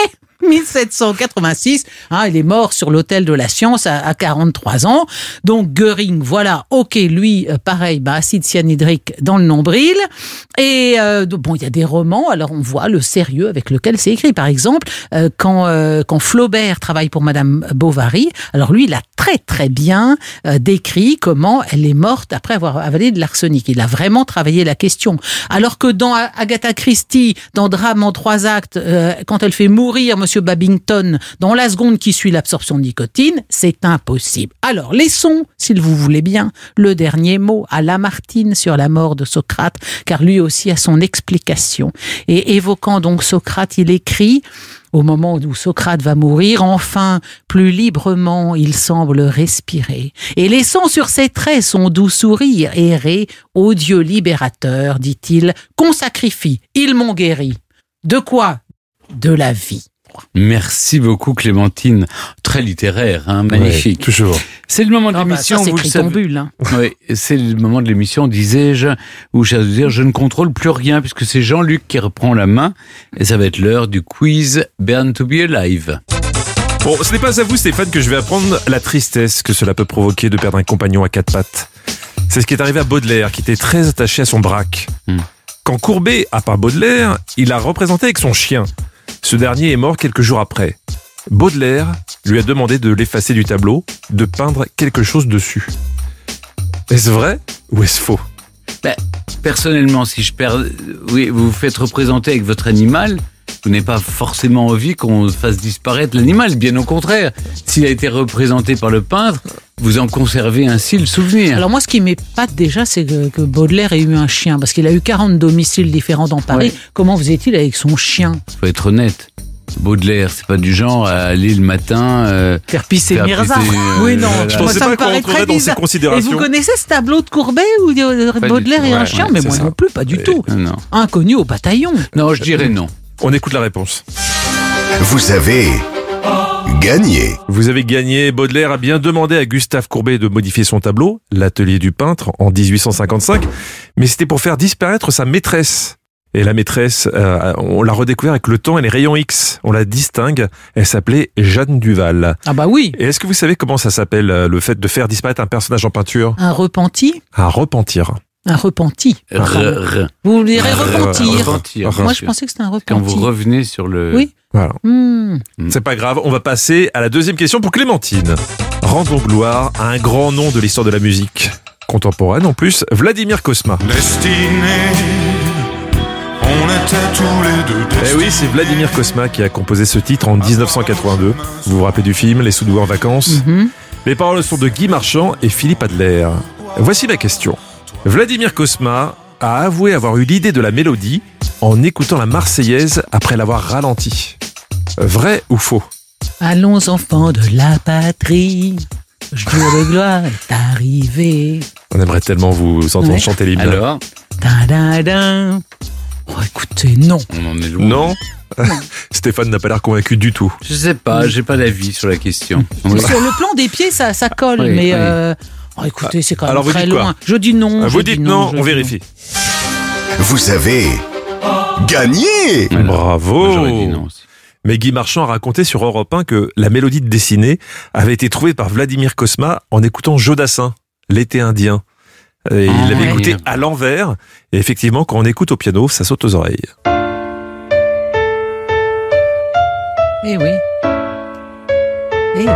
mille sept cent quatre-vingt-six, hein, il est mort sur l'autel de la science à, à quarante-trois ans. Donc Göring, voilà, ok, lui, euh, pareil, bah, acide cyanhydrique dans le nombril. Et euh, bon, il y a des romans, alors on voit le sérieux avec lequel c'est écrit. Par exemple, euh, quand, euh, quand Flaubert travaille pour Madame Bovary, alors lui, il a très très bien euh, décrit comment elle est morte après avoir avalé de l'arsenic. Il a vraiment travaillé la question. Alors que dans Agatha Christie, dans Drame en trois actes, euh, quand elle fait mourir Monsieur Babington dans la seconde qui suit l'absorption de nicotine, c'est impossible. Alors, laissons, s'il vous voulez bien, le dernier mot à Lamartine sur la mort de Socrate, car lui aussi a son explication. Et évoquant donc Socrate, il écrit... Au moment où Socrate va mourir, enfin, plus librement, il semble respirer. Et laissant sur ses traits son doux sourire errer, ô Dieu libérateur, dit-il, qu'on sacrifie, ils m'ont guéri. De quoi ? De la vie. Merci beaucoup Clémentine, très littéraire, hein, magnifique. Ouais, toujours. C'est le moment de Ah bah l'émission, ça, c'est vous le écrit savez. ton bulle, hein. Oui, c'est le moment de l'émission, disais-je, où je vais dire, je ne contrôle plus rien puisque c'est Jean-Luc qui reprend la main et ça va être l'heure du quiz Born to be Alive. Bon, ce n'est pas à vous Stéphane que je vais apprendre la tristesse que cela peut provoquer de perdre un compagnon à quatre pattes. C'est ce qui est arrivé à Baudelaire, qui était très attaché à son braque. Hmm. Quand Courbet a peint Baudelaire, il l'a représenté avec son chien. Ce dernier est mort quelques jours après. Baudelaire lui a demandé de l'effacer du tableau, de peindre quelque chose dessus. Est-ce vrai ou est-ce faux ? Ben, personnellement, si je perds, oui, vous vous faites représenter avec votre animal, vous n'avez pas forcément envie qu'on fasse disparaître l'animal. Bien au contraire, s'il a été représenté par le peintre, vous en conservez ainsi le souvenir. Alors moi, ce qui m'épate déjà, c'est que, que Baudelaire ait eu un chien, parce qu'il a eu quarante domiciles différents dans Paris. Ouais. Comment faisait-il avec son chien ? Faut être honnête. Baudelaire, c'est pas du genre à aller le matin euh, faire pisser faire Mirza. Pisser, euh, oui, non, je pensais pas qu'on rentrerait dans ces considérations. Et vous connaissez ce tableau de Courbet où Baudelaire et un chien ? Ouais, mais moi ça. Non plus, pas du ouais, tout. Non. Inconnu au bataillon. Non, je dirais non. On écoute la réponse. Vous avez gagné. Vous avez gagné. Baudelaire a bien demandé à Gustave Courbet de modifier son tableau, l'atelier du peintre, en dix-huit cent cinquante-cinq, mais c'était pour faire disparaître sa maîtresse. Et la maîtresse, euh, on l'a redécouvert avec le temps et les rayons X. On la distingue. Elle s'appelait Jeanne Duval. Ah bah oui. Et est-ce que vous savez comment ça s'appelle, le fait de faire disparaître un personnage en peinture ? Un repenti ? Un repentir. Un repenti. R- r- vous direz repentir. repentir. Moi, je pensais que c'était un repenti. Quand vous revenez sur le... Oui. Voilà. Mmh. C'est pas grave, on va passer à la deuxième question pour Clémentine. Rendons gloire à un grand nom de l'histoire de la musique contemporaine, en plus, Vladimir Cosma. Destiné, on était tous les deux destinés. Eh oui, c'est Vladimir Cosma qui a composé ce titre en dix-neuf cent quatre-vingt-deux. Vous vous rappelez du film Les Sous-Doués en vacances ? Mmh. Les paroles sont de Guy Marchand et Philippe Adler. Voici ma question. Vladimir Cosma a avoué avoir eu l'idée de la mélodie en écoutant la Marseillaise après l'avoir ralentie. Vrai ou faux ? Allons enfants de la patrie, jour de gloire est arrivé. On aimerait tellement vous entendre ouais. chanter l'hymne. Alors ? Da, da, da. Oh, écoutez, non. On en est loin. Non, non. Stéphane n'a pas l'air convaincu du tout. Je sais pas, j'ai pas d'avis sur la question. Oui. Sur le plan des pieds, ça, ça colle, oui, mais... Oui. Euh... Oh, écoutez, c'est quand même Alors, très loin. Je dis non. Ah, je vous dis dites non, non, on vérifie. Non. Vous avez gagné. Alors, bravo. J'aurais dit non aussi. Mais Guy Marchand a raconté sur Europe un que la mélodie de Dessinée avait été trouvée par Vladimir Cosma en écoutant Jodassin, l'été indien. Et ah, il l'avait ouais. écouté à l'envers. Et effectivement, quand on écoute au piano, ça saute aux oreilles. Eh oui. Eh oui.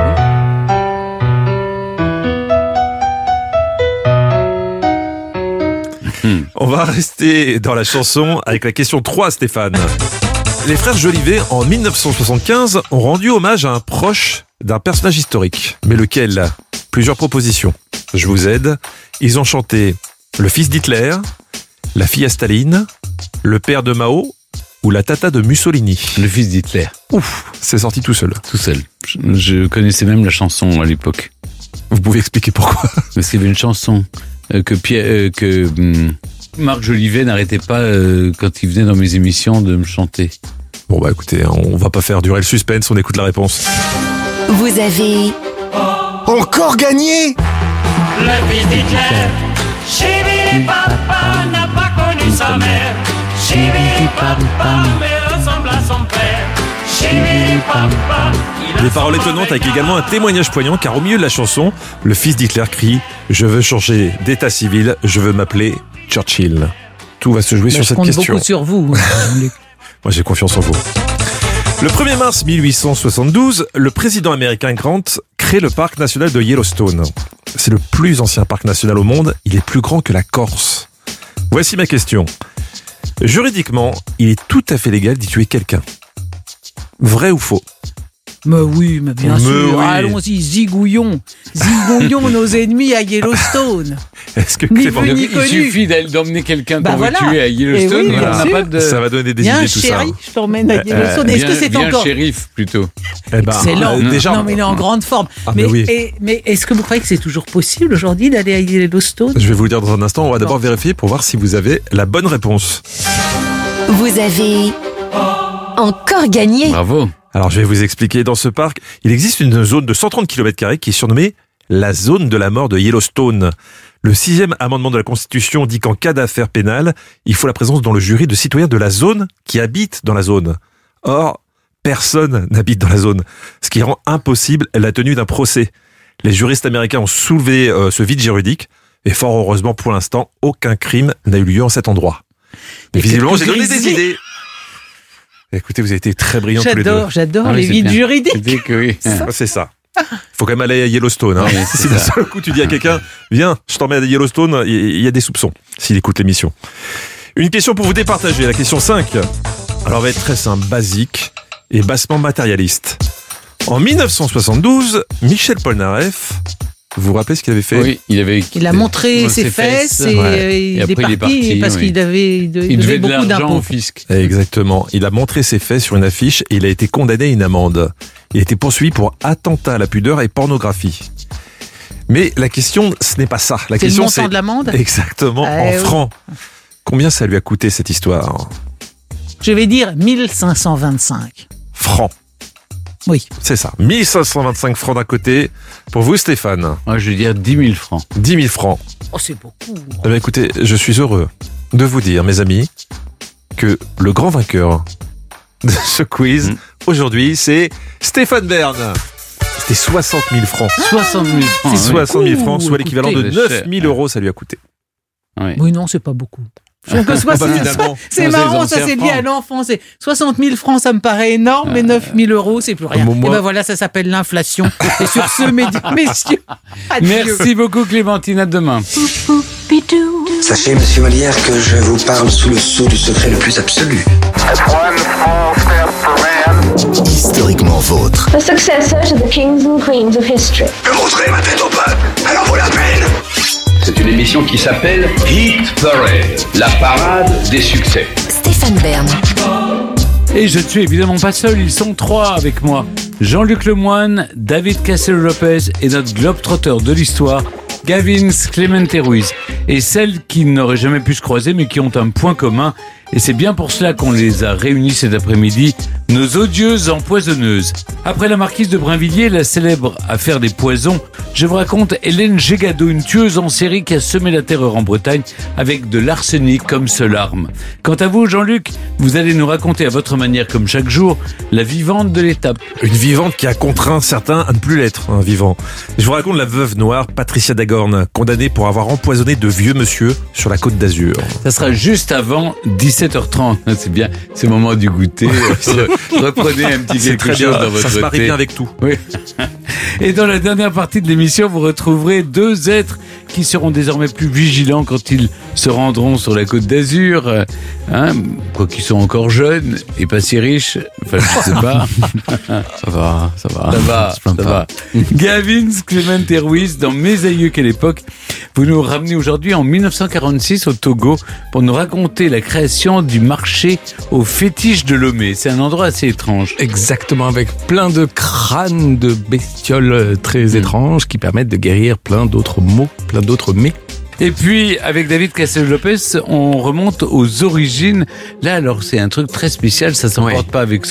On va rester dans la chanson avec la question trois, Stéphane. Les frères Jolivet, en dix-neuf cent soixante-quinze, ont rendu hommage à un proche d'un personnage historique. Mais lequel ? Plusieurs propositions. Je vous aide. Ils ont chanté le fils d'Hitler, la fille à Staline, le père de Mao ou la tata de Mussolini. Le fils d'Hitler. Ouf, c'est sorti tout seul. Tout seul. Je, je connaissais même la chanson à l'époque. Vous pouvez expliquer pourquoi ? Parce qu'il y avait une chanson euh, que Pierre, euh, que hum, Marc Jolivet n'arrêtait pas euh, quand il venait dans mes émissions de me chanter. Bon bah écoutez, on va pas faire durer le suspense, on écoute la réponse. Vous avez encore gagné. Le fils d'Hitler, Chibili Papa n'a pas connu sa mère. Chibili Papa mais ressemble à son père. Des paroles étonnantes avec également un témoignage poignant car au milieu de la chanson, le fils d'Hitler crie « Je veux changer d'état civil, je veux m'appeler Churchill ». Tout va se jouer Mais sur je cette compte question. beaucoup sur vous. Moi j'ai confiance en vous. Le premier mars mille huit cent soixante-douze, le président américain Grant crée le parc national de Yellowstone. C'est le plus ancien parc national au monde, il est plus grand que la Corse. Voici ma question. Juridiquement, il est tout à fait légal d'y tuer quelqu'un. Vrai ou faux ? Mais oui, mais bien Mais sûr. oui. Allons-y, zigouillons. Zigouillons nos ennemis à Yellowstone. Est-ce que Ni c'est vu ni Il connu. suffit d'aller- d'emmener quelqu'un Bah qu'on voilà. veut tuer à Yellowstone. Eh oui, on bien n'a sûr. pas de... Ça va donner des Viens, idées tout ça. chéri, je t'emmène à Euh, Yellowstone. Est-ce Viens- que c'est viens encore... shérif, plutôt. Eh ben, Excellent. euh, déjà, non, mais il est en grande forme. Ah, mais mais oui. et- mais est-ce que vous croyez que c'est toujours possible aujourd'hui d'aller à Yellowstone ? je vais vous le dire dans un instant. On va d'abord vérifier pour voir si vous avez la bonne réponse. Vous avez encore gagné. Bravo. Alors, je vais vous expliquer. Dans ce parc, il existe une zone de cent trente kilomètres carrés qui est surnommée la zone de la mort de Yellowstone. Le sixième amendement de la Constitution dit qu'en cas d'affaire pénale, il faut la présence dans le jury de citoyens de la zone qui habitent dans la zone. Or, personne n'habite dans la zone, ce qui rend impossible la tenue d'un procès. Les juristes américains ont soulevé euh, ce vide juridique et fort heureusement pour l'instant, aucun crime n'a eu lieu en cet endroit. Mais Et visiblement, quelques j'ai donné des grisés. idées. Écoutez, vous avez été très brillants tous les deux. J'adore, j'adore Ah oui, les c'est vides bien. juridiques. Je dis que oui. Ouais, c'est ça. Faut quand même aller à Yellowstone. Hein. Oui, c'est si d'un ça. seul coup tu dis à quelqu'un, viens, je t'emmène à Yellowstone, il y, y a des soupçons s'il écoute l'émission. Une question pour vous départager, la question cinq. Alors, elle va être très simple, basique et bassement matérialiste. En mille neuf cent soixante-douze, Michel Polnareff, vous vous rappelez ce qu'il avait fait ? Oui, il avait. Il a montré Ouais, ses, ses fesses, fesses. et Ouais. euh, il, Et après, est il est parti parti, parce oui. qu'il avait, il de- il Il devait devait de beaucoup l'argent au d'impôts. fisc. Exactement. Il a montré ses fesses sur une affiche et il a été condamné à une amende. Il a été poursuivi pour attentat à la pudeur et pornographie. Mais la question, ce n'est pas ça. La C'est le question, montant de l'amende ? exactement Eh en oui. francs. Combien ça lui a coûté cette histoire ? Je vais dire mille cinq cent vingt-cinq. Francs. Oui. C'est ça. mille cinq cent vingt-cinq francs d'un côté. Pour vous, Stéphane, Moi, je vais dire dix mille francs. dix mille francs. Oh, c'est beaucoup. Eh bien, écoutez, je suis heureux de vous dire, mes amis, que le grand vainqueur de ce quiz, Mm. aujourd'hui, c'est Stéphane Bern. C'était soixante mille francs. soixante mille francs. C'est oui. soixante mille francs, soit l'équivalent de écoutez, neuf mille euros, ça lui a coûté. Oui. Oui, non, c'est pas beaucoup. Je trouve que Ah bah, soixante évidemment. c'est Non, c'est marrant, les ça anciens c'est lié à francs. l'enfance. C'est soixante mille francs, ça me paraît énorme, mais neuf mille euros, c'est plus rien. Moi- Et ben voilà, ça s'appelle l'inflation. Et sur ce, mesdames, messieurs, adieu. Merci beaucoup, Clémentine. À demain. Sachez, monsieur Molière, que je vous parle sous le sceau du secret le plus absolu. Historiquement vôtre. The successor to the kings and queens of history. Je montrerai ma tête au peuple, alors vaut la peine. C'est une émission qui s'appelle Hit Parade, la parade des succès. Stéphane Bern. Et je ne suis évidemment pas seul, ils sont trois avec moi. Jean-Luc Lemoyne, David Cassel-Lopez et notre globe-trotteur de l'histoire, Gavin Clemente Ruiz. Et celles qui n'auraient jamais pu se croiser mais qui ont un point commun, et c'est bien pour cela qu'on les a réunis cet après-midi, nos odieuses empoisonneuses. Après la marquise de Brinvilliers, la célèbre affaire des poisons, je vous raconte Hélène Gégado, une tueuse en série qui a semé la terreur en Bretagne avec de l'arsenic comme seule arme. Quant à vous, Jean-Luc, vous allez nous raconter à votre manière, comme chaque jour, la vivante de l'étape. Une vivante qui a contraint certains à ne plus l'être, un vivant. Je vous raconte la veuve noire, Patricia Dagorn, condamnée pour avoir empoisonné de vieux monsieur sur la Côte d'Azur. Ça sera juste avant dix-sept heures trente. C'est bien, c'est le moment du goûter. Reprenez un petit C'est quelque très chose bien, dans votre ça se marie thé. bien avec tout. Oui. Et dans la dernière partie de l'émission, vous retrouverez deux êtres qui seront désormais plus vigilants quand ils se rendront sur la Côte d'Azur. Euh, Hein, quoi qu'ils sont encore jeunes et pas si riches. Enfin, je sais pas. Ça va, ça va. Ça va, On se plaint ça pas. va. Gavin Clemente Ruiz, dans Mes aïeux quelle époque, vous nous ramenez aujourd'hui en mille neuf cent quarante-six au Togo pour nous raconter la création du marché aux fétiches de Lomé. C'est un endroit assez étrange. Exactement, avec plein de crânes de bestioles euh, très étranges qui permettent de guérir plein d'autres maux, plein d'autres mets. Et puis, avec David Cassel-Lopez, on remonte aux origines. Là, alors, c'est un truc très spécial, ça s'emporte Ouais. pas avec soi.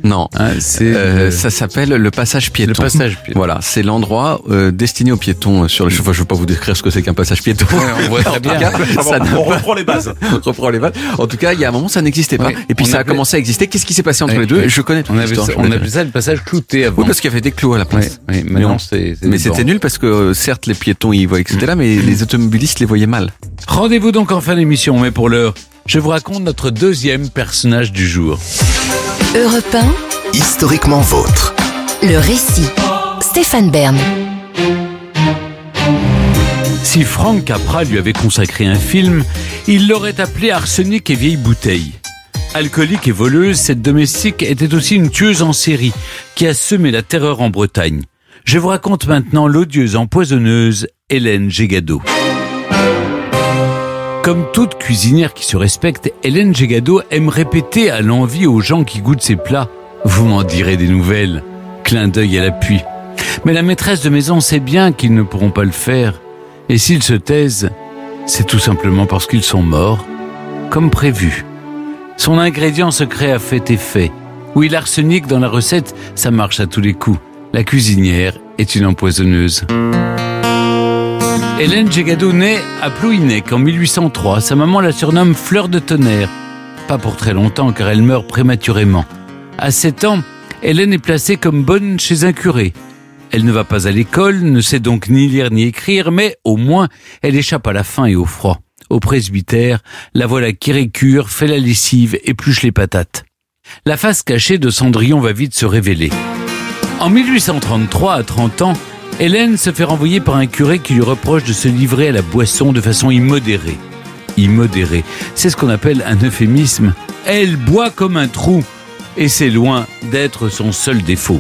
Non, hein, c'est euh, le... ça s'appelle le passage piéton. Le passage piéton. Voilà, c'est l'endroit euh, destiné aux piétons sur le chemin. Je ne vais pas vous décrire ce que c'est qu'un passage piéton. Ouais, on voit très bien. Cas, ça on reprend les bases. on reprend les bases. En tout cas, il y a un moment, ça n'existait pas. Ouais, et puis ça appelait... a commencé à exister. Qu'est-ce qui s'est passé entre ouais, les deux ouais. Je connais toute on l'histoire. On appelait ça le passage clouté avant. Oui, parce qu'il y avait des clous à la place. Ouais, ouais, maintenant, c'est, c'est mais c'était nul parce que euh, certes, les piétons y voyaient que c'était là, mais les automobilistes les voyaient mal. Rendez-vous donc en fin d'émission, mais pour l'heure, je vous raconte notre deuxième personnage du jour. Europe un, Historiquement vôtre. le récit. Stéphane Bern. Si Frank Capra lui avait consacré un film, il l'aurait appelé Arsenic et vieille bouteille. Alcoolique et voleuse, cette domestique était aussi une tueuse en série qui a semé la terreur en Bretagne. Je vous raconte maintenant l'odieuse empoisonneuse Hélène Gégado. Comme toute cuisinière qui se respecte, Hélène Gégado aime répéter à l'envi aux gens qui goûtent ses plats « Vous m'en direz des nouvelles », clin d'œil à l'appui. Mais la maîtresse de maison sait bien qu'ils ne pourront pas le faire. Et s'ils se taisent, c'est tout simplement parce qu'ils sont morts, comme prévu. Son ingrédient secret a fait effet. Oui, l'arsenic dans la recette, ça marche à tous les coups. La cuisinière est une empoisonneuse. Hélène Gégado naît à Plouhinec en mille huit cent trois. Sa maman la surnomme Fleur de tonnerre. Pas pour très longtemps car elle meurt prématurément. À sept ans, Hélène est placée comme bonne chez un curé. Elle ne va pas à l'école, ne sait donc ni lire ni écrire, mais au moins elle échappe à la faim et au froid. Au presbytère, la voilà qui récure, fait la lessive, épluche les patates. La face cachée de Cendrillon va vite se révéler. En mille huit cent trente-trois, à trente ans, Hélène se fait renvoyer par un curé qui lui reproche de se livrer à la boisson de façon immodérée. Immodérée, c'est ce qu'on appelle un euphémisme. Elle boit comme un trou, et c'est loin d'être son seul défaut.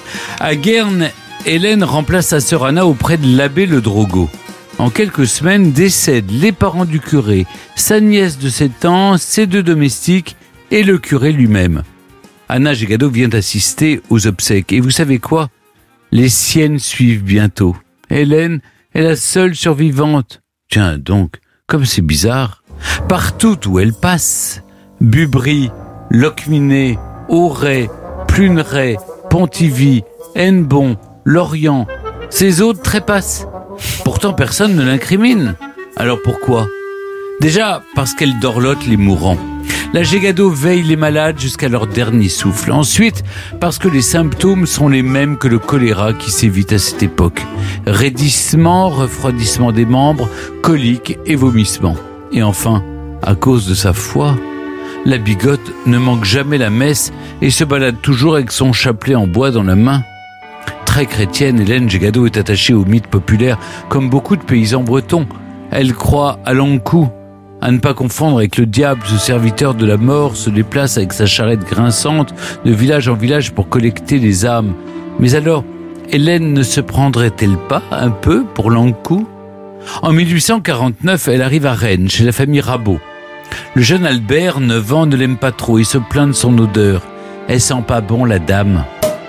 À Guernes, Hélène remplace sa sœur Anna auprès de l'abbé Le Drogo. En quelques semaines, décèdent les parents du curé, sa nièce de sept ans, ses deux domestiques et le curé lui-même. Anna Gégado vient assister aux obsèques. Et vous savez quoi ? Les siennes suivent bientôt. Hélène est la seule survivante. Tiens donc, comme c'est bizarre. Partout où elle passe, Bubry, Locminé, Auray, Pluneret, Pontivy, Hennebon, Lorient, ces autres trépassent. Pourtant personne ne l'incrimine. Alors pourquoi ? Déjà parce qu'elle dorlote les mourants. La Gégado veille les malades jusqu'à leur dernier souffle. Ensuite, parce que les symptômes sont les mêmes que le choléra qui sévit à cette époque. Raidissement, refroidissement des membres, coliques et vomissements. Et enfin, à cause de sa foi, la bigote ne manque jamais la messe et se balade toujours avec son chapelet en bois dans la main. Très chrétienne, Hélène Gégado est attachée au mythe populaire comme beaucoup de paysans bretons. Elle croit à l'Ankou. À ne pas confondre avec le diable, ce serviteur de la mort se déplace avec sa charrette grinçante de village en village pour collecter les âmes. Mais alors, Hélène ne se prendrait-elle pas un peu pour l'Ankou ? En mille huit cent quarante-neuf, elle arrive à Rennes, chez la famille Rabot. Le jeune Albert, neuf ans, ne l'aime pas trop et se plaint de son odeur. Elle sent pas bon, la dame.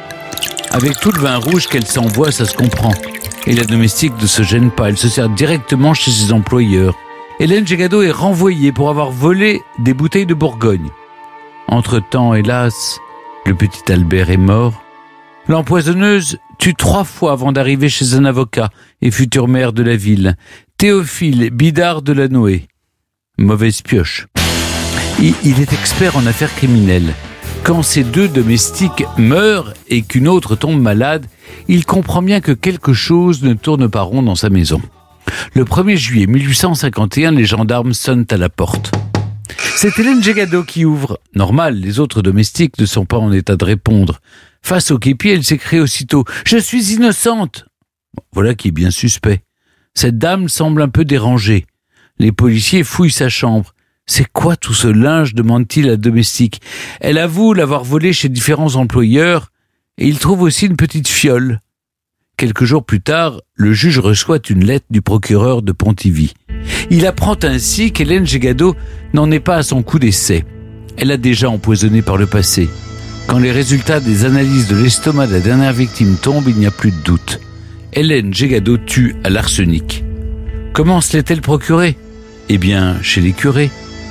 Avec tout le vin rouge qu'elle s'envoie, ça se comprend. Et la domestique ne se gêne pas, elle se sert directement chez ses employeurs. Hélène Gégado est renvoyée pour avoir volé des bouteilles de Bourgogne. Entre-temps, hélas, le petit Albert est mort. L'empoisonneuse tue trois fois avant d'arriver chez un avocat et futur maire de la ville, Théophile Bidard de la Noé. Mauvaise pioche. Il, il est expert en affaires criminelles. Quand ces deux domestiques meurent et qu'une autre tombe malade, il comprend bien que quelque chose ne tourne pas rond dans sa maison. Le premier juillet mille huit cent cinquante et un, les gendarmes sonnent à la porte. C'est Hélène Gégado qui ouvre. Normal, les autres domestiques ne sont pas en état de répondre. Face au képi, elle s'écrie aussitôt « Je suis innocente !» Voilà qui est bien suspect. Cette dame semble un peu dérangée. Les policiers fouillent sa chambre. C'est quoi tout ce linge, demande-t-il à la domestique. Elle avoue l'avoir volé chez différents employeurs et il trouve aussi une petite fiole. Quelques jours plus tard, le juge reçoit une lettre du procureur de Pontivy. Il apprend ainsi qu'Hélène Gégado n'en est pas à son coup d'essai. Elle a déjà empoisonné par le passé. Quand les résultats des analyses de l'estomac de la dernière victime tombent, il n'y a plus de doute. Hélène Gégado tue à l'arsenic. Comment se l'est-elle procurée ? Eh bien, chez les curés.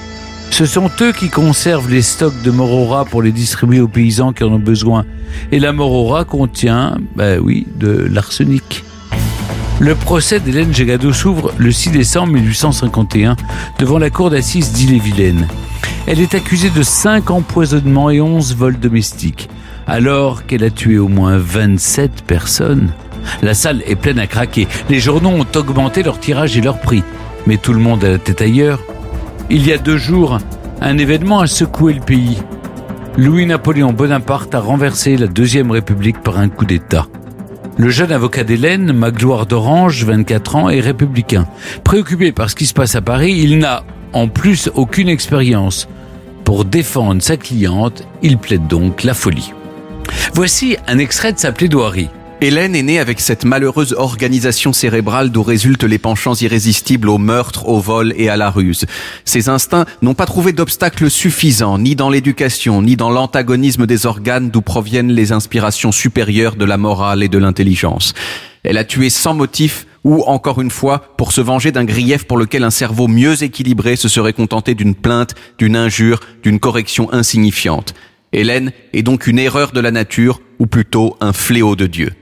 Ce sont eux qui conservent les stocks de morora pour les distribuer aux paysans qui en ont besoin. Et la morora contient, ben oui, de l'arsenic. Le procès d'Hélène Gégado s'ouvre le six décembre mille huit cent cinquante et un devant la cour d'assises d'Ille-et-Vilaine. Elle est accusée de cinq empoisonnements et onze vols domestiques, alors qu'elle a tué au moins vingt-sept personnes. La salle est pleine à craquer. Les journaux ont augmenté leur tirage et leur prix. Mais tout le monde a la tête ailleurs. Il y a deux jours, un événement a secoué le pays. Louis-Napoléon Bonaparte a renversé la Deuxième République par un coup d'État. Le jeune avocat d'Hélène, Magloire d'Orange, vingt-quatre ans, est républicain. Préoccupé par ce qui se passe à Paris, il n'a en plus aucune expérience. Pour défendre sa cliente, il plaide donc la folie. Voici un extrait de sa plaidoirie. Hélène est née avec cette malheureuse organisation cérébrale d'où résultent les penchants irrésistibles au meurtre, au vol et à la ruse. Ses instincts n'ont pas trouvé d'obstacle suffisant, ni dans l'éducation, ni dans l'antagonisme des organes d'où proviennent les inspirations supérieures de la morale et de l'intelligence. Elle a tué sans motif ou, encore une fois, pour se venger d'un grief pour lequel un cerveau mieux équilibré se serait contenté d'une plainte, d'une injure, d'une correction insignifiante. Hélène est donc une erreur de la nature, ou plutôt un fléau de Dieu.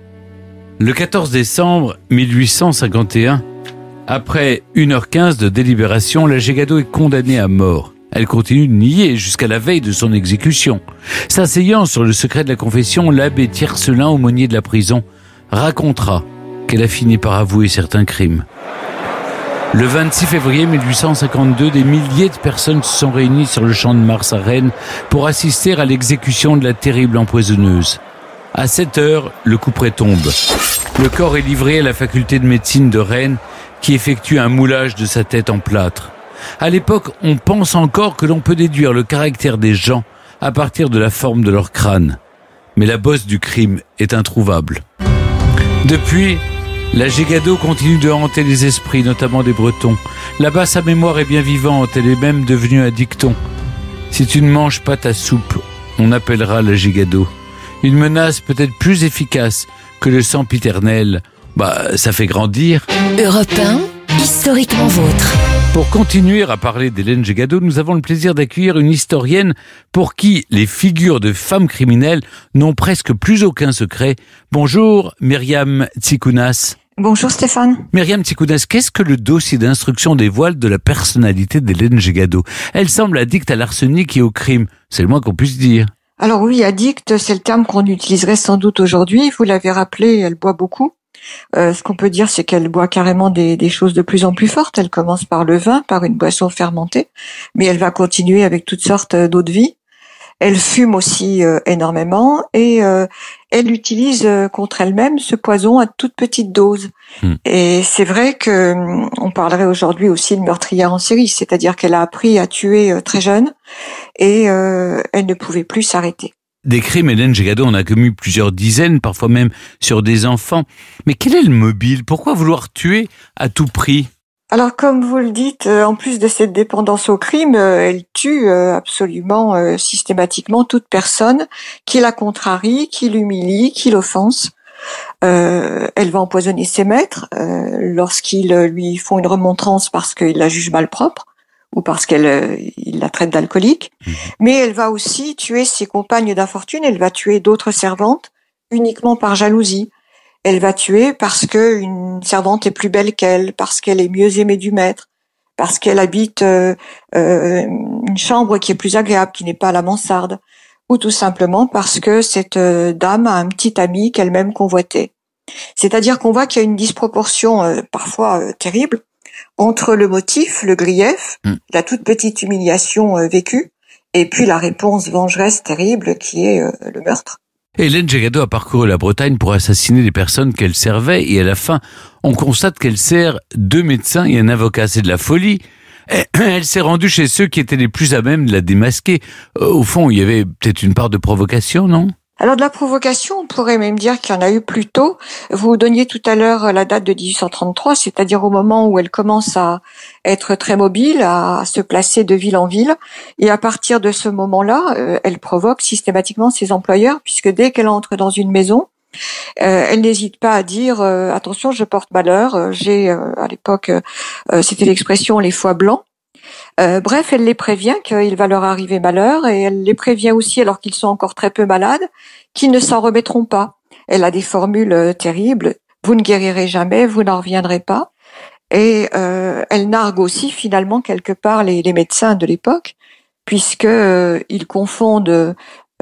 Le quatorze décembre mille huit cent cinquante et un, après une heure quinze de délibération, la Gégado est condamnée à mort. Elle continue de nier jusqu'à la veille de son exécution. S'asseyant sur le secret de la confession, l'abbé Tiercelin, aumônier de la prison, racontera qu'elle a fini par avouer certains crimes. Le vingt-six février mille huit cent cinquante-deux, des milliers de personnes se sont réunies sur le champ de Mars à Rennes pour assister à l'exécution de la terrible empoisonneuse. À sept heures, le couperet tombe. Le corps est livré à la faculté de médecine de Rennes qui effectue un moulage de sa tête en plâtre. À l'époque, on pense encore que l'on peut déduire le caractère des gens à partir de la forme de leur crâne. Mais la bosse du crime est introuvable. Depuis, la Gégado continue de hanter les esprits, notamment des Bretons. Là-bas, sa mémoire est bien vivante, elle est même devenue un dicton. Si tu ne manges pas ta soupe, on appellera la Gégado. Une menace peut-être plus efficace que le sempiternel. Bah, ça fait grandir. Europe un, historiquement vôtre. Pour continuer à parler d'Hélène Gégado, nous avons le plaisir d'accueillir une historienne pour qui les figures de femmes criminelles n'ont presque plus aucun secret. Bonjour, Myriam Tsikounas. Bonjour Stéphane. Myriam Tsikounas, qu'est-ce que le dossier d'instruction dévoile de la personnalité d'Hélène Gégado? Elle semble addicte à l'arsenic et au crime. C'est le moins qu'on puisse dire. Alors oui, addict, c'est le terme qu'on utiliserait sans doute aujourd'hui. Vous l'avez rappelé, elle boit beaucoup. Euh, ce qu'on peut dire, c'est qu'elle boit carrément des, des choses de plus en plus fortes. Elle commence par le vin, par une boisson fermentée, mais elle va continuer avec toutes sortes d'eau de vie. Elle fume aussi euh, énormément et euh, elle utilise euh, contre elle-même ce poison à toute petite dose. Mmh. Et c'est vrai que on parlerait aujourd'hui aussi de meurtrière en série, c'est-à-dire qu'elle a appris à tuer euh, très jeune et euh, elle ne pouvait plus s'arrêter. Des crimes, Hélène Gégado en a commis plusieurs dizaines, parfois même sur des enfants. Mais quel est le mobile? Pourquoi vouloir tuer à tout prix? Alors, comme vous le dites, en plus de cette dépendance au crime, elle tue absolument systématiquement toute personne qui la contrarie, qui l'humilie, qui l'offense. Euh, elle va empoisonner ses maîtres euh, lorsqu'ils lui font une remontrance parce qu'ils la jugent malpropre ou parce qu'elle euh, il la traite d'alcoolique. Mmh. Mais elle va aussi tuer ses compagnes d'infortune. Elle va tuer d'autres servantes uniquement par jalousie. Elle va tuer parce que une servante est plus belle qu'elle, parce qu'elle est mieux aimée du maître, parce qu'elle habite euh, euh, une chambre qui est plus agréable, qui n'est pas à la mansarde, ou tout simplement parce que cette euh, dame a un petit ami qu'elle-même convoitait. C'est-à-dire qu'on voit qu'il y a une disproportion euh, parfois euh, terrible entre le motif, le grief, mmh. la toute petite humiliation euh, vécue, et puis la réponse vengeresse terrible qui est euh, le meurtre. Hélène Gégado a parcouru la Bretagne pour assassiner les personnes qu'elle servait et à la fin, on constate qu'elle sert deux médecins et un avocat. C'est de la folie. Elle s'est rendue chez ceux qui étaient les plus à même de la démasquer. Au fond, il y avait peut-être une part de provocation, non ? Alors de la provocation, on pourrait même dire qu'il y en a eu plus tôt. Vous donniez tout à l'heure la date de dix-huit cent trente-trois, c'est-à-dire au moment où elle commence à être très mobile, à se placer de ville en ville. Et à partir de ce moment-là, euh, elle provoque systématiquement ses employeurs, puisque dès qu'elle entre dans une maison, euh, elle n'hésite pas à dire euh, « Attention, je porte malheur ». J'ai, euh, à l'époque, euh, c'était l'expression « les foies blancs ». Euh, bref, elle les prévient qu'il va leur arriver malheur et elle les prévient aussi, alors qu'ils sont encore très peu malades, qu'ils ne s'en remettront pas. Elle a des formules euh, terribles. Vous ne guérirez jamais, vous n'en reviendrez pas. Et euh, elle nargue aussi finalement quelque part les, les médecins de l'époque, puisque euh, ils confondent euh,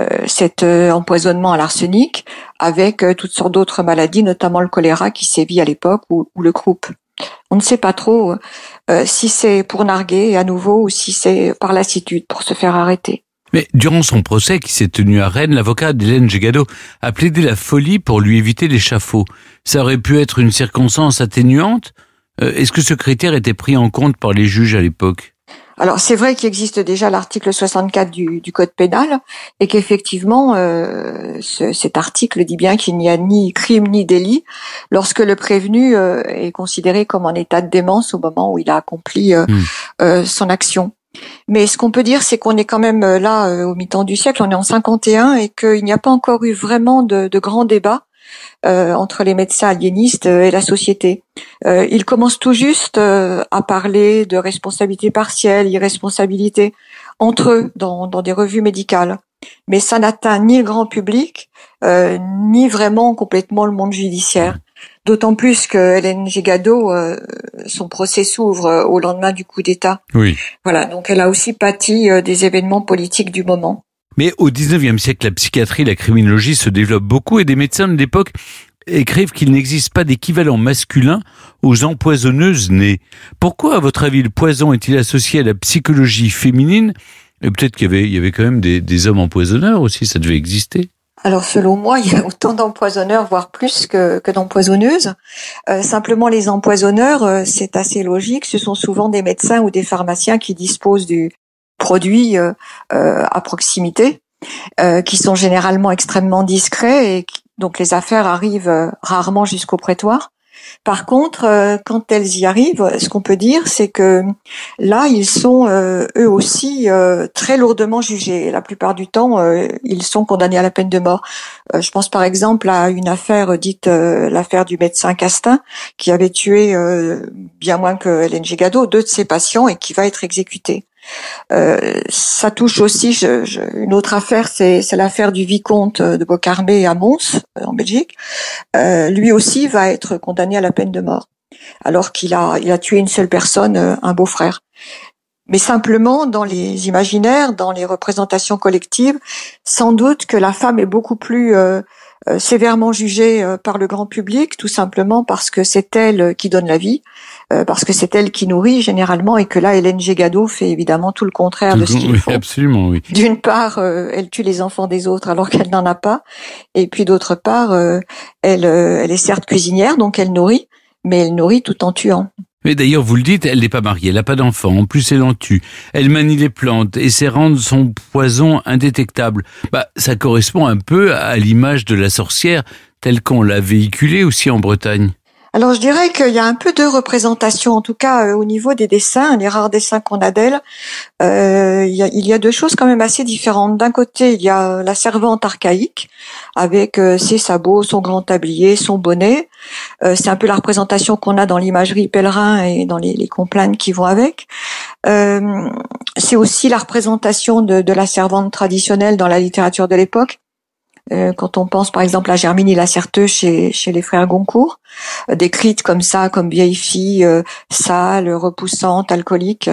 cet euh, empoisonnement à l'arsenic avec euh, toutes sortes d'autres maladies, notamment le choléra qui sévit à l'époque, ou, ou le croup. On ne sait pas trop euh, si c'est pour narguer à nouveau ou si c'est par lassitude pour se faire arrêter. Mais durant son procès qui s'est tenu à Rennes, l'avocat d'Hélène Gégado a plaidé la folie pour lui éviter l'échafaud. Ça aurait pu être une circonstance atténuante ? euh, Est-ce que ce critère était pris en compte par les juges à l'époque ? Alors c'est vrai qu'il existe déjà l'article soixante-quatre du, du Code pénal et qu'effectivement euh, ce, cet article dit bien qu'il n'y a ni crime ni délit lorsque le prévenu euh, est considéré comme en état de démence au moment où il a accompli euh, mmh. euh, son action. Mais ce qu'on peut dire, c'est qu'on est quand même là euh, au mi-temps du siècle, on est en cinquante et un et qu'il n'y a pas encore eu vraiment de, de grands débats Euh, entre les médecins aliénistes et la société. Euh, ils commencent tout juste euh, à parler de responsabilité partielle, irresponsabilité entre eux dans, dans des revues médicales. Mais ça n'atteint ni le grand public, euh, ni vraiment complètement le monde judiciaire. D'autant plus que Hélène Gégado, euh, son procès s'ouvre au lendemain du coup d'État. Oui. Voilà, donc elle a aussi pâti euh, des événements politiques du moment. Mais au dix-neuvième siècle, la psychiatrie, la criminologie se développent beaucoup et des médecins de l'époque écrivent qu'il n'existe pas d'équivalent masculin aux empoisonneuses nées. Pourquoi, à votre avis, le poison est-il associé à la psychologie féminine ? Et peut-être qu'il y avait, il y avait quand même des, des hommes empoisonneurs aussi, ça devait exister. Alors selon moi, il y a autant d'empoisonneurs, voire plus que, que d'empoisonneuses. Euh, simplement, les empoisonneurs, euh, c'est assez logique, ce sont souvent des médecins ou des pharmaciens qui disposent du produits euh, euh, à proximité, euh, qui sont généralement extrêmement discrets et qui, donc les affaires arrivent euh, rarement jusqu'au prétoire. Par contre, euh, quand elles y arrivent, ce qu'on peut dire, c'est que là, ils sont euh, eux aussi euh, très lourdement jugés. La plupart du temps, euh, ils sont condamnés à la peine de mort. Euh, je pense par exemple à une affaire dite euh, l'affaire du médecin Castin, qui avait tué euh, bien moins que Hélène Gégado deux de ses patients et qui va être exécuté. Euh, ça touche aussi je, je, une autre affaire, c'est, c'est l'affaire du vicomte de Beaucarmé à Mons, en Belgique. Euh, lui aussi va être condamné à la peine de mort, alors qu'il a, il a tué une seule personne, un beau-frère. Mais simplement, dans les imaginaires, dans les représentations collectives, sans doute que la femme est beaucoup plus euh, euh, sévèrement jugée euh, par le grand public, tout simplement parce que c'est elle qui donne la vie, euh, parce que c'est elle qui nourrit généralement, et que là, Hélène Gégado fait évidemment tout le contraire tout de ce qu'il oui, faut. Absolument, oui. D'une part, euh, elle tue les enfants des autres alors qu'elle n'en a pas, et puis d'autre part, euh, elle, euh, elle est certes cuisinière, donc elle nourrit, mais elle nourrit tout en tuant. Mais d'ailleurs, vous le dites, elle n'est pas mariée, elle n'a pas d'enfant, en plus elle en tue. Elle manie les plantes et sait rendre son poison indétectable. Bah, ça correspond un peu à l'image de la sorcière telle qu'on l'a véhiculée aussi en Bretagne. Alors je dirais qu'il y a un peu de représentation, en tout cas euh, au niveau des dessins, les rares dessins qu'on a d'elle. Euh, il, y a, il y a deux choses quand même assez différentes. D'un côté, il y a la servante archaïque, avec euh, ses sabots, son grand tablier, son bonnet. Euh, c'est un peu la représentation qu'on a dans l'imagerie pèlerin et dans les, les complaintes qui vont avec. Euh, c'est aussi la représentation de, de la servante traditionnelle dans la littérature de l'époque. Euh, quand on pense par exemple à Germinie la Certeux chez, chez les frères Goncourt, euh, décrite comme ça, comme vieille fille, euh, sale, repoussante, alcoolique.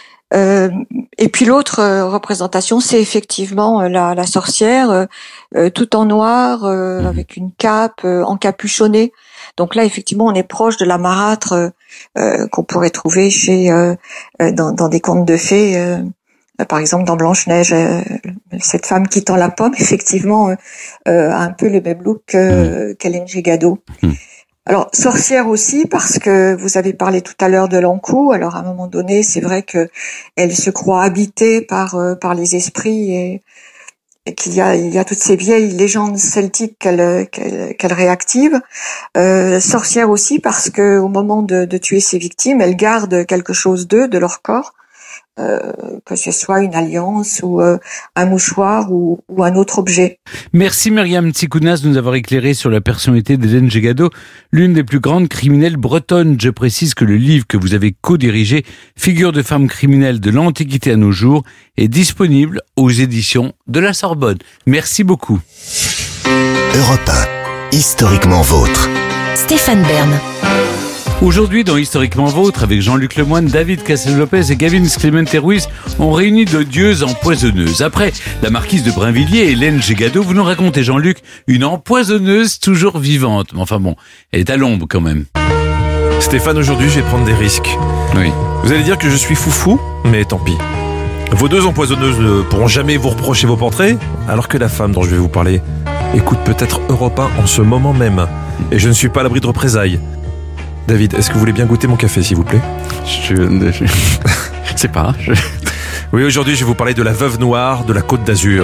Euh, et puis l'autre euh, représentation, c'est effectivement euh, la, la sorcière, euh, euh, tout en noir, euh, avec une cape, euh, encapuchonnée. Donc là, effectivement, on est proche de la marâtre euh, qu'on pourrait trouver chez euh, dans, dans des contes de fées. Euh, Par exemple, dans Blanche-Neige, euh, cette femme qui tend la pomme, effectivement, euh, a un peu le même look que, mmh. qu'Hélène Gégado. Mmh. Alors, sorcière aussi, parce que vous avez parlé tout à l'heure de l'Ankou. Alors, à un moment donné, c'est vrai que elle se croit habitée par euh, par les esprits et, et qu'il y a il y a toutes ces vieilles légendes celtiques qu'elle qu'elle, qu'elle réactive. Euh, sorcière aussi, parce que au moment de, de tuer ses victimes, elle garde quelque chose d'eux, de leur corps. euh, que ce soit une alliance ou euh, un mouchoir ou, ou un autre objet. Merci Myriam Tsikounas de nous avoir éclairé sur la personnalité d'Hélène Gégado, l'une des plus grandes criminelles bretonnes. Je précise que le livre que vous avez co-dirigé, Figure de femme criminelle de l'Antiquité à nos jours, est disponible aux éditions de la Sorbonne. Merci beaucoup. Europe un, historiquement vôtre. Stéphane Bern. Aujourd'hui, dans Historiquement Vôtre, avec Jean-Luc Lemoyne, David Castel-Lopez et Gavin Clemente-Ruiz, on réunit d'odieuses empoisonneuses. Après la marquise de Brinvilliers et Hélène Gégado, vous nous racontez, Jean-Luc, une empoisonneuse toujours vivante. Mais enfin bon, elle est à l'ombre quand même. Stéphane, aujourd'hui, je vais prendre des risques. Oui. Vous allez dire que je suis foufou, mais tant pis. Vos deux empoisonneuses ne pourront jamais vous reprocher vos portraits, alors que la femme dont je vais vous parler écoute peut-être Europe un en ce moment même. Et je ne suis pas à l'abri de représailles. David, est-ce que vous voulez bien goûter mon café, s'il vous plaît ? Je ne sais pas. Je... Oui, aujourd'hui, je vais vous parler de la veuve noire de la Côte d'Azur.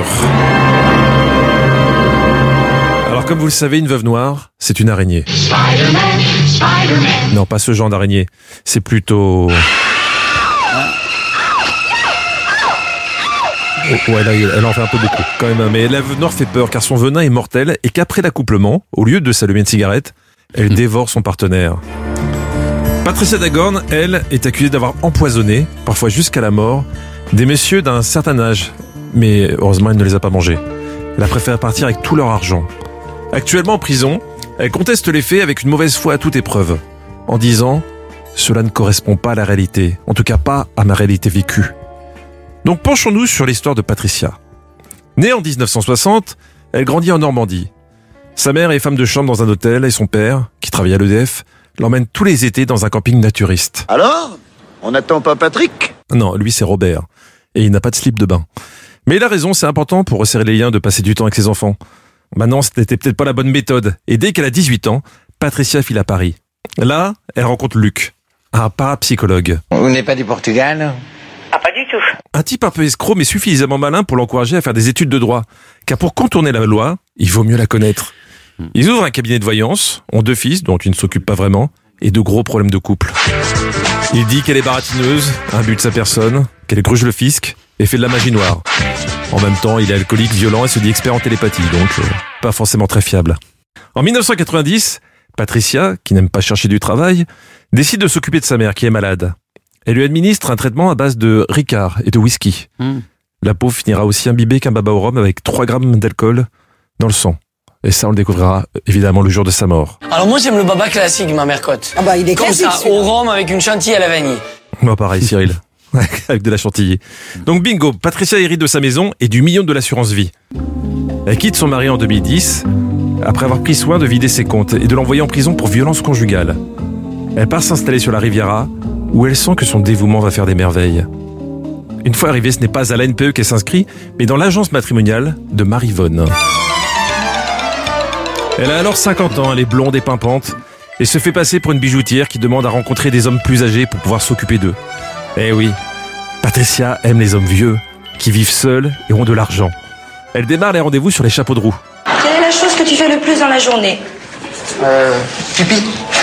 Alors, comme vous le savez, une veuve noire, c'est une araignée. Spider-Man, Spider-Man. Non, pas ce genre d'araignée. C'est plutôt... Oh, ouais, là, elle en fait un peu beaucoup, quand même. Mais la veuve noire fait peur, car son venin est mortel, et qu'après l'accouplement, au lieu de s'allumer une cigarette, elle dévore son partenaire. Patricia Dagorn, elle, est accusée d'avoir empoisonné, parfois jusqu'à la mort, des messieurs d'un certain âge. Mais heureusement, elle ne les a pas mangés. Elle a préféré partir avec tout leur argent. Actuellement en prison, elle conteste les faits avec une mauvaise foi à toute épreuve, en disant « Cela ne correspond pas à la réalité, en tout cas pas à ma réalité vécue ». Donc penchons-nous sur l'histoire de Patricia. Née en dix-neuf cent soixante, elle grandit en Normandie. Sa mère est femme de chambre dans un hôtel et son père, qui travaille à l'E D F, l'emmène tous les étés dans un camping naturiste. Alors ? On n'attend pas Patrick ? Non, lui c'est Robert. Et il n'a pas de slip de bain. Mais il a raison, c'est important pour resserrer les liens de passer du temps avec ses enfants. Maintenant, ce n'était peut-être pas la bonne méthode. Et dès qu'elle a dix-huit ans, Patricia file à Paris. Là, elle rencontre Luc, un parapsychologue. Vous n'êtes pas du Portugal ? Ah, pas du tout. Un type un peu escroc, mais suffisamment malin pour l'encourager à faire des études de droit. Car pour contourner la loi, il vaut mieux la connaître. Ils ouvrent un cabinet de voyance, ont deux fils, dont ils ne s'occupent pas vraiment, et de gros problèmes de couple. Il dit qu'elle est baratineuse, imbu de sa personne, qu'elle gruge le fisc, et fait de la magie noire. En même temps, il est alcoolique, violent, et se dit expert en télépathie, donc euh, pas forcément très fiable. En dix-neuf cent quatre-vingt-dix, Patricia, qui n'aime pas chercher du travail, décide de s'occuper de sa mère, qui est malade. Elle lui administre un traitement à base de Ricard et de whisky. Mmh. La pauvre finira aussi imbibée qu'un baba au rhum avec trois grammes d'alcool dans le sang. Et ça, on le découvrira évidemment le jour de sa mort. Alors moi, j'aime le baba classique, ma mère cote. Ah bah, il est comme classique, ça, au rhum avec une chantilly à la vanille. Moi, pareil, Cyril. Avec de la chantilly. Donc bingo, Patricia hérite de sa maison et du million de l'assurance vie. Elle quitte son mari en deux mille dix, après avoir pris soin de vider ses comptes et de l'envoyer en prison pour violence conjugale. Elle part s'installer sur la Riviera, où elle sent que son dévouement va faire des merveilles. Une fois arrivée, ce n'est pas à l'A N P E qu'elle s'inscrit, mais dans l'agence matrimoniale de Marivonne. Elle a alors cinquante ans, elle est blonde et pimpante, et se fait passer pour une bijoutière qui demande à rencontrer des hommes plus âgés pour pouvoir s'occuper d'eux. Eh oui, Patricia aime les hommes vieux, qui vivent seuls et ont de l'argent. Elle démarre les rendez-vous sur les chapeaux de roue. Quelle est la chose que tu fais le plus dans la journée ? Euh... Pipi.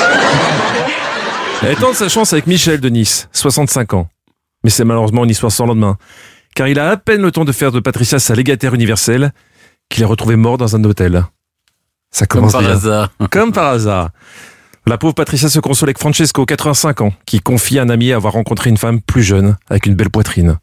Elle tente sa chance avec Michel de Nice, soixante-cinq ans. Mais c'est malheureusement une histoire sans lendemain, car il a à peine le temps de faire de Patricia sa légataire universelle qu'il est retrouvé mort dans un hôtel. Ça commence Comme par bien. hasard. Comme par hasard. La pauvre Patricia se console avec Francesco, quatre-vingt-cinq ans, qui confie à un ami avoir rencontré une femme plus jeune, avec une belle poitrine.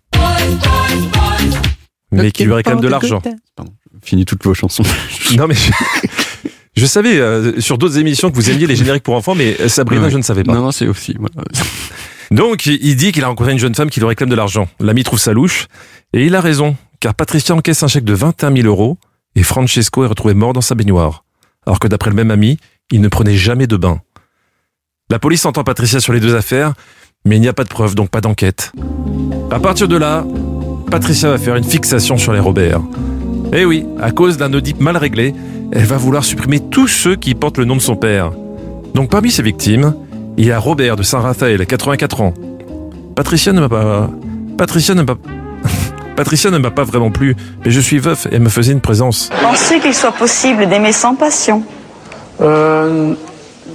Mais qui lui réclame de l'argent. Pardon, finis toutes vos chansons. Non mais... Je... Je savais euh, sur d'autres émissions que vous aimiez les génériques pour enfants, mais Sabrina, ouais. Je ne savais pas. Non, non, c'est aussi. Voilà. Donc, il dit qu'il a rencontré une jeune femme qui lui réclame de l'argent. L'ami trouve ça louche, et il a raison, car Patricia encaisse un chèque de vingt et un mille euros, et Francesco est retrouvé mort dans sa baignoire. Alors que d'après le même ami, il ne prenait jamais de bain. La police entend Patricia sur les deux affaires, mais il n'y a pas de preuves, donc pas d'enquête. À partir de là, Patricia va faire une fixation sur les Robert. Eh oui, à cause d'un audit mal réglé, elle va vouloir supprimer tous ceux qui portent le nom de son père. Donc parmi ses victimes, il y a Robert de Saint-Raphaël, quatre-vingt-quatre ans. Patricia ne m'a pas... Patricia ne m'a... Patricia ne m'a pas vraiment plu, mais je suis veuf et elle me faisait une présence. Pensez qu'il soit possible d'aimer sans passion ? Euh...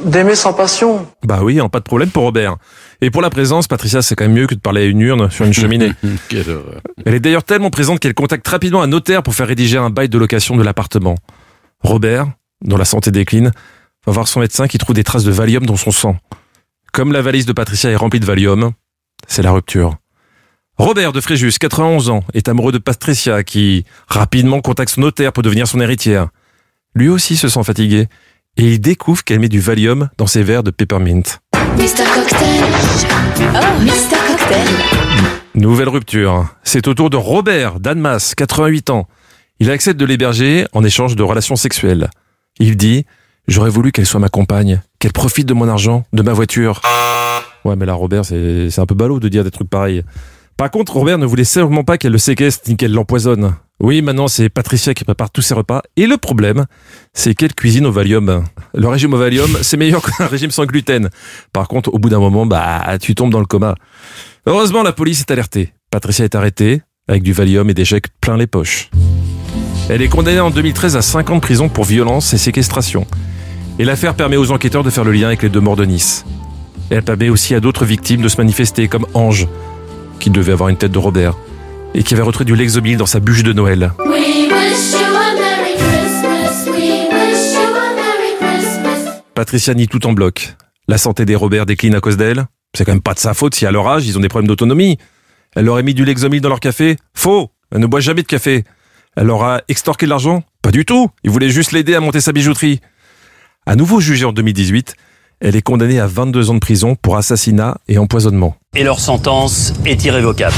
d'aimer sans passion. Bah oui, hein, pas de problème pour Robert. Et pour la présence, Patricia, c'est quand même mieux que de parler à une urne sur une cheminée. Quelle horreur. Elle est d'ailleurs tellement présente qu'elle contacte rapidement un notaire pour faire rédiger un bail de location de l'appartement. Robert, dont la santé décline, va voir son médecin qui trouve des traces de Valium dans son sang. Comme la valise de Patricia est remplie de Valium, c'est la rupture. Robert de Fréjus, quatre-vingt-onze ans, est amoureux de Patricia qui, rapidement, contacte son notaire pour devenir son héritière. Lui aussi se sent fatigué et il découvre qu'elle met du Valium dans ses verres de Peppermint. mister Cocktail. Oh, mister Cocktail. Nouvelle rupture. C'est au tour de Robert d'Annemasse, quatre-vingt-huit ans. Il accepte de l'héberger en échange de relations sexuelles. Il dit « J'aurais voulu qu'elle soit ma compagne, qu'elle profite de mon argent, de ma voiture. » Ouais, mais là, Robert, c'est, c'est un peu ballot de dire des trucs pareils. Par contre, Robert ne voulait sûrement pas qu'elle le séquestre ni qu'elle l'empoisonne. Oui, maintenant, c'est Patricia qui prépare tous ses repas. Et le problème, c'est qu'elle cuisine au Valium. Le régime au Valium, c'est meilleur qu'un régime sans gluten. Par contre, au bout d'un moment, bah, tu tombes dans le coma. Heureusement, la police est alertée. Patricia est arrêtée, avec du Valium et des chèques plein les poches. Elle est condamnée en deux mille treize à cinq ans de prison pour violence et séquestration. Et l'affaire permet aux enquêteurs de faire le lien avec les deux morts de Nice. Et elle permet aussi à d'autres victimes de se manifester, comme Ange, qui devait avoir une tête de Robert, et qui avait retrouvé du Lexomil dans sa bûche de Noël. We wish you a Merry Christmas. We wish you a Merry Christmas. Patricia nie tout en bloc. La santé des Robert décline à cause d'elle. C'est quand même pas de sa faute si à leur âge, ils ont des problèmes d'autonomie. Elle leur a mis du Lexomil dans leur café. Faux. Elle ne boit jamais de café. Elle leur a extorqué de l'argent. Pas du tout. Ils voulaient juste l'aider à monter sa bijouterie. À nouveau jugée en deux mille dix-huit, elle est condamnée à vingt-deux ans de prison pour assassinat et empoisonnement. Et leur sentence est irrévocable.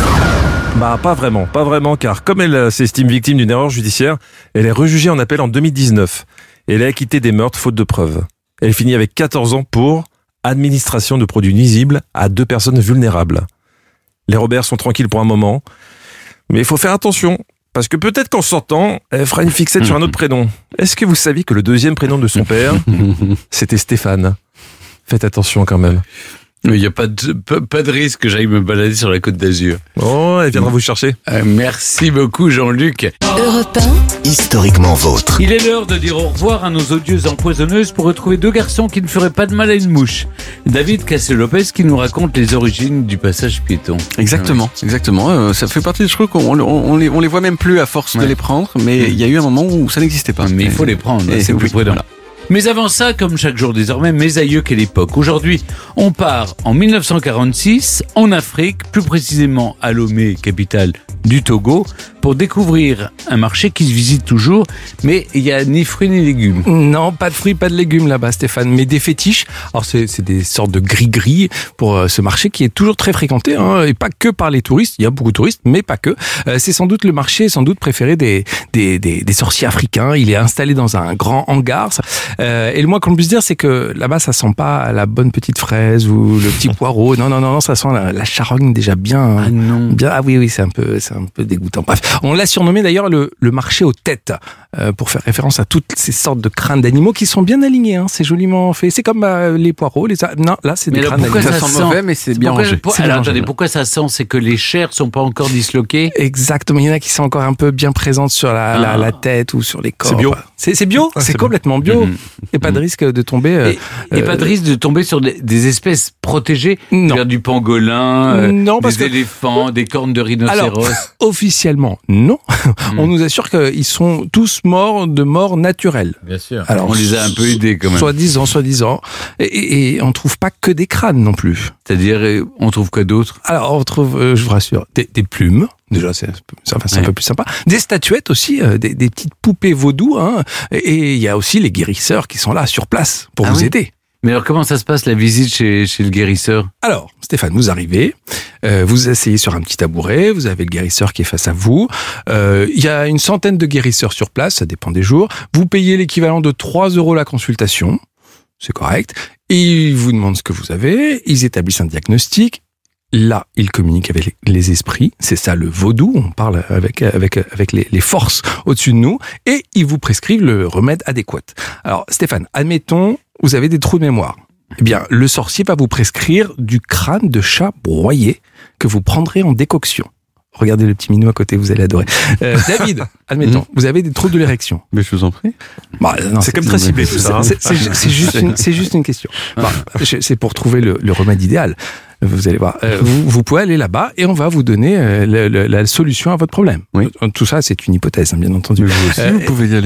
Bah pas vraiment, pas vraiment, car comme elle s'estime victime d'une erreur judiciaire, elle est rejugée en appel en deux mille dix-neuf. Et elle est acquittée des meurtres faute de preuves. Elle finit avec quatorze ans pour administration de produits nuisibles à deux personnes vulnérables. Les Robert sont tranquilles pour un moment, mais il faut faire attention, parce que peut-être qu'en sortant, elle fera une fixette sur un autre prénom. Est-ce que vous saviez que le deuxième prénom de son père, c'était Stéphane ? Faites attention quand même. Il n'y a pas de, pas, pas de risque que j'aille me balader sur la Côte d'Azur. Oh, elle viendra vous chercher. Euh, merci beaucoup, Jean-Luc. Europe un. Historiquement vôtre. Il est l'heure de dire au revoir à nos odieuses empoisonneuses pour retrouver deux garçons qui ne feraient pas de mal à une mouche. David Cassel-Lopez qui nous raconte les origines du passage piéton. Exactement, exactement. Euh, ça fait partie des trucs qu'on on, on les, on les voit même plus à force ouais. de les prendre, mais il mmh. y a eu un moment où ça n'existait pas. Mais il faut les prendre, et c'est oui, plus prudent. Voilà. Mais avant ça, comme chaque jour désormais, mes aïeux, quelle époque. Aujourd'hui, on part en mille neuf cent quarante-six, en Afrique, plus précisément à Lomé, capitale du Togo, pour découvrir un marché qui se visite toujours, mais il n'y a ni fruits ni légumes. Non, pas de fruits, pas de légumes là-bas, Stéphane, mais des fétiches. Alors c'est, c'est des sortes de gris-gris pour euh, ce marché qui est toujours très fréquenté, hein, et pas que par les touristes, il y a beaucoup de touristes, mais pas que. Euh, c'est sans doute le marché, sans doute préféré des, des, des, des sorciers africains. Il est installé dans un grand hangar. Euh, et le moins qu'on puisse dire, c'est que là-bas, ça sent pas la bonne petite fraise ou le petit poireau. Non, non, non, non, ça sent la, la charogne déjà bien. Ah non. Bien, ah oui, oui, c'est un peu, c'est un peu dégoûtant. Bref, on l'a surnommé d'ailleurs le, le marché aux têtes, euh, pour faire référence à toutes ces sortes de crânes d'animaux qui sont bien alignés. Hein, c'est joliment fait. C'est comme euh, les poireaux. Les a... Non, là, c'est mais des alors, crânes d'animaux. Ça, ça sent mauvais, mais c'est bien pourquoi, rangé. Pour, c'est alors, bien attendez, rangé. pourquoi ça sent? C'est que les chairs sont pas encore disloquées. Exactement. Il y en a qui sont encore un peu bien présentes sur la, ah. la, la tête ou sur les corps. C'est bio. C'est, c'est bio. Ah, c'est, c'est complètement bio. Mmh. Et pas de risque de tomber. Euh, et, et euh, pas de risque de tomber sur des, des espèces protégées. Non. Du pangolin, euh, non, des que... éléphants, des cornes de rhinocéros. Alors, officiellement, non. Mmh. On nous assure qu'ils sont tous morts de mort naturelle. Bien sûr. Alors, on les a un peu aidés quand même. Soi-disant, soi-disant. Et, et, et on trouve pas que des crânes non plus. C'est-à-dire, on trouve quoi d'autre? Alors, on trouve, euh, je vous rassure, des, des plumes. Déjà, c'est, c'est, enfin, c'est ouais. un peu plus sympa. Des statuettes aussi, euh, des, des petites poupées vaudou. Hein. Et il y a aussi les guérisseurs qui sont là sur place pour ah vous oui. aider. Mais alors, comment ça se passe, la visite chez, chez le guérisseur? Alors, Stéphane, vous arrivez, euh, vous asseyez sur un petit tabouret, vous avez le guérisseur qui est face à vous. Euh, il y a une centaine de guérisseurs sur place, ça dépend des jours. Vous payez l'équivalent de trois euros la consultation, c'est correct. Ils vous demandent ce que vous avez, ils établissent un diagnostic. Là, ils communiquent avec les esprits, c'est ça le vaudou, on parle avec avec avec les, les forces au-dessus de nous, et ils vous prescrivent le remède adéquat. Alors, Stéphane, admettons, vous avez des trous de mémoire. Eh bien, le sorcier va vous prescrire du crâne de chat broyé que vous prendrez en décoction. Regardez le petit minou à côté, vous allez adorer. Euh, David, admettons, vous avez des troubles de l'érection. Mais je vous en prie. Bah, non, c'est comme très ciblé tout ça. Hein. C'est, c'est, c'est, juste une, c'est juste une question. Bah, c'est pour trouver le, le remède idéal. Vous allez voir. Euh, vous, vous pouvez aller là-bas et on va vous donner euh, le, le, la solution à votre problème. Oui. Tout ça, c'est une hypothèse, hein, bien entendu. Mais vous aussi, Euh, vous pouvez y aller.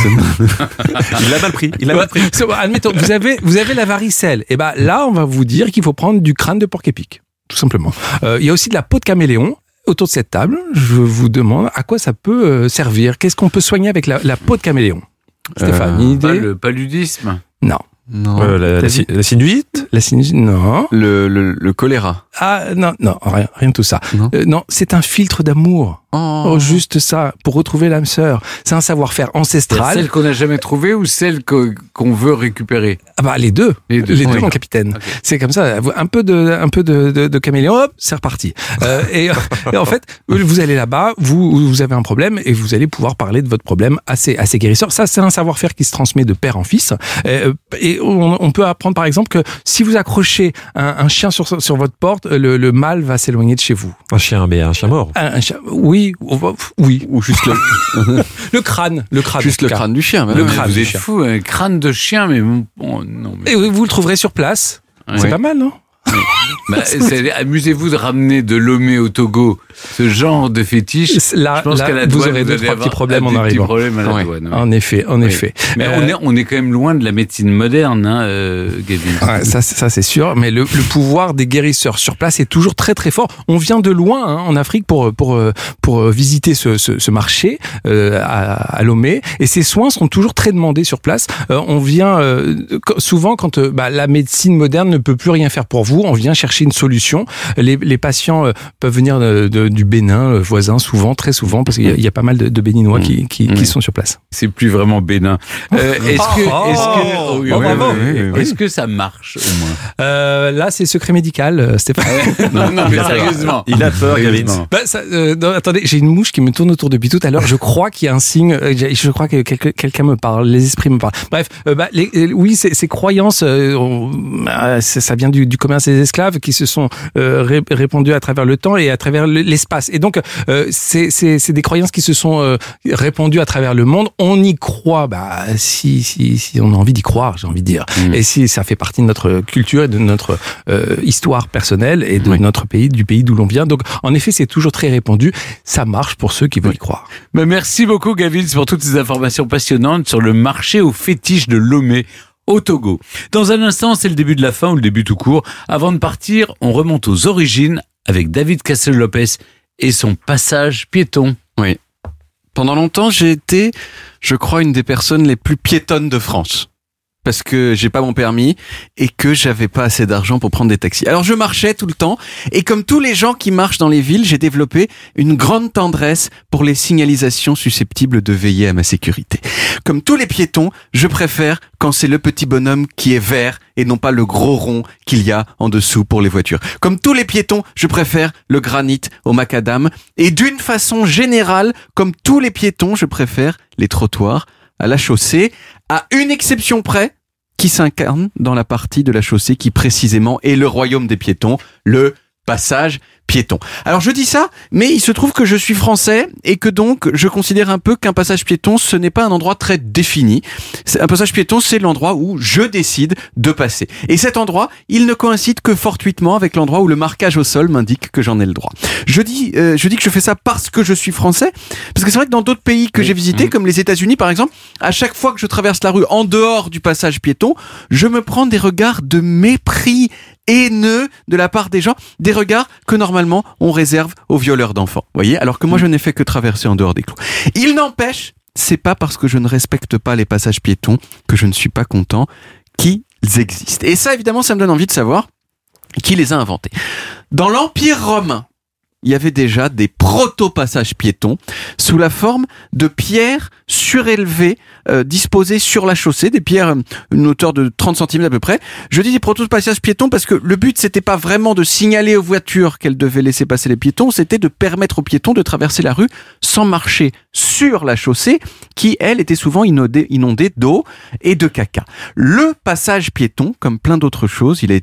Il l'a mal pris. Il l'a mal pris. So, admettons, vous avez, vous avez la varicelle. Et ben là, on va vous dire qu'il faut prendre du crâne de porc-épic, tout simplement. Euh, il y a aussi de la peau de caméléon. Autour de cette table, je vous demande à quoi ça peut euh, servir. Qu'est-ce qu'on peut soigner avec la, la peau de caméléon? Stéphane, une idée? Pas le paludisme. Non. Non. Euh, la, la, si- la sinusite. La sinusite, non. Le, le, le choléra. Ah non, non, rien, rien de tout ça. Non. Euh, non, c'est un filtre d'amour. Oh. Oh, juste ça, pour retrouver l'âme sœur. C'est un savoir-faire ancestral. Celle qu'on n'a jamais trouvée ou celle que- qu'on veut récupérer? Ah bah les deux, Les deux. les deux, Oui. mon capitaine. Ok. C'est comme ça, un peu de, un peu de, de, de caméléon, hop, c'est reparti. Euh, et, et en fait, vous allez là-bas, vous, vous avez un problème et vous allez pouvoir parler de votre problème à ces, à ces guérisseurs. Ça, c'est un savoir-faire qui se transmet de père en fils. Euh, et on, on peut apprendre par exemple que si vous accrochez un, un chien sur, sur votre porte, le, le mal va s'éloigner de chez vous. Un chien, mais un chien mort. Un, un chien, oui, on va- oui. Ou juste le, Le crâne, le crâne. juste le en tout cas. crâne du chien. Le madame. crâne du vous êtes chien. fou, un crâne de chien, mais bon, bon, non. Mais... Et vous le trouverez sur place. Ouais. C'est pas mal, non? Bah, c'est- amusez-vous de ramener de Lomé au Togo ce genre de fétiche. Là, Je pense là, qu'à la vous douane, aurez deux, allez trois avoir petits problèmes en des petits arrivant. problèmes à la Ouais. douane, ouais. En effet, en Oui. effet. Mais Euh, on, est, on est quand même loin de la médecine moderne, hein, euh, Gavin. Ouais, ça, c'est- ça c'est sûr, mais le, le pouvoir des guérisseurs sur place est toujours très très fort. On vient de loin hein, en Afrique pour pour pour visiter ce, ce, ce marché euh, à, à Lomé, et ces soins sont toujours très demandés sur place. Euh, on vient euh, souvent quand euh, bah, la médecine moderne ne peut plus rien faire pour vous, on vient chercher une solution. Les, les patients euh, peuvent venir de, de, du Bénin, euh, voisin, souvent, très souvent, parce qu'il y a, il y a pas mal de, de Béninois qui qui, qui Oui. sont sur place. C'est plus vraiment bénin. Euh, est-ce que, est-ce que, oui, Oh, oui, bravo. oui, oui, oui. Oui. Est-ce que ça marche au moins? Euh, là, c'est secret médical, euh, Stéphane. Non, non, mais sérieusement. Il a peur, Gavin. Sérieusement. Bah, ça, euh, non, attendez, j'ai une mouche qui me tourne autour depuis tout à l'heure. Je crois qu'il y a un signe. euh, j'ai- Je crois que quelque- quelqu'un me parle. Les esprits me parlent. Bref, euh, bah, les, euh, oui, ces, ces croyances, euh, on- euh, ça ça vient du, du commerce des esclaves qui se sont euh, ré- répandues à travers le temps et à travers le- l'espace. Et donc, euh, c'est c'est- c'est des croyances qui se sont euh, répandues à travers le monde. On y croit. Bah, si si si on a envie d'y croire, j'ai envie de dire. Mm. Et si ça fait partie de notre culture et de notre euh, histoire personnelle et de Oui. notre pays, du pays d'où l'on vient. Donc, en effet, c'est toujours très répandu. Ça marche pour ceux qui veulent y croire. Mais merci beaucoup, Gavin, pour toutes ces informations passionnantes sur le marché aux fétiches de Lomé au Togo. Dans un instant, c'est le début de la fin ou le début tout court. Avant de partir, on remonte aux origines avec David Castel-Lopez et son passage piéton. Oui. Pendant longtemps, j'ai été, je crois, une des personnes les plus piétonnes de France. Parce que j'ai pas mon permis et que j'avais pas assez d'argent pour prendre des taxis. Alors je marchais tout le temps et comme tous les gens qui marchent dans les villes, j'ai développé une grande tendresse pour les signalisations susceptibles de veiller à ma sécurité. Comme tous les piétons, je préfère quand c'est le petit bonhomme qui est vert et non pas le gros rond qu'il y a en dessous pour les voitures. Comme tous les piétons, je préfère le granit au macadam et d'une façon générale, comme tous les piétons, je préfère les trottoirs à la chaussée, à une exception près, qui s'incarne dans la partie de la chaussée qui précisément est le royaume des piétons, le passage piéton. Alors je dis ça, mais il se trouve que je suis français et que donc je considère un peu qu'un passage piéton, ce n'est pas un endroit très défini. C'est- Un passage piéton, c'est l'endroit où je décide de passer. Et cet endroit, il ne coïncide que fortuitement avec l'endroit où le marquage au sol m'indique que j'en ai le droit. Je dis, euh, je dis que je fais ça parce que je suis français, parce que c'est vrai que dans d'autres pays que j'ai visités, comme les États-Unis par exemple, à chaque fois que je traverse la rue en dehors du passage piéton, je me prends des regards de mépris haineux de la part des gens, des regards que normalement on réserve aux violeurs d'enfants. Voyez, alors que moi je n'ai fait que traverser en dehors des clous. Il n'empêche, c'est pas parce que je ne respecte pas les passages piétons que je ne suis pas content qu'ils existent. Et ça, évidemment, ça me donne envie de savoir qui les a inventés. Dans l'Empire romain, il y avait déjà des proto-passages piétons sous la forme de pierres surélevées euh, disposées sur la chaussée, des pierres euh, une hauteur de trente centimètres à peu près. Je dis des proto-passages piétons parce que le but c'était pas vraiment de signaler aux voitures qu'elles devaient laisser passer les piétons, c'était de permettre aux piétons de traverser la rue sans marcher sur la chaussée qui, elle, était souvent inondée, inondée d'eau et de caca. Le passage piéton, comme plein d'autres choses, il a été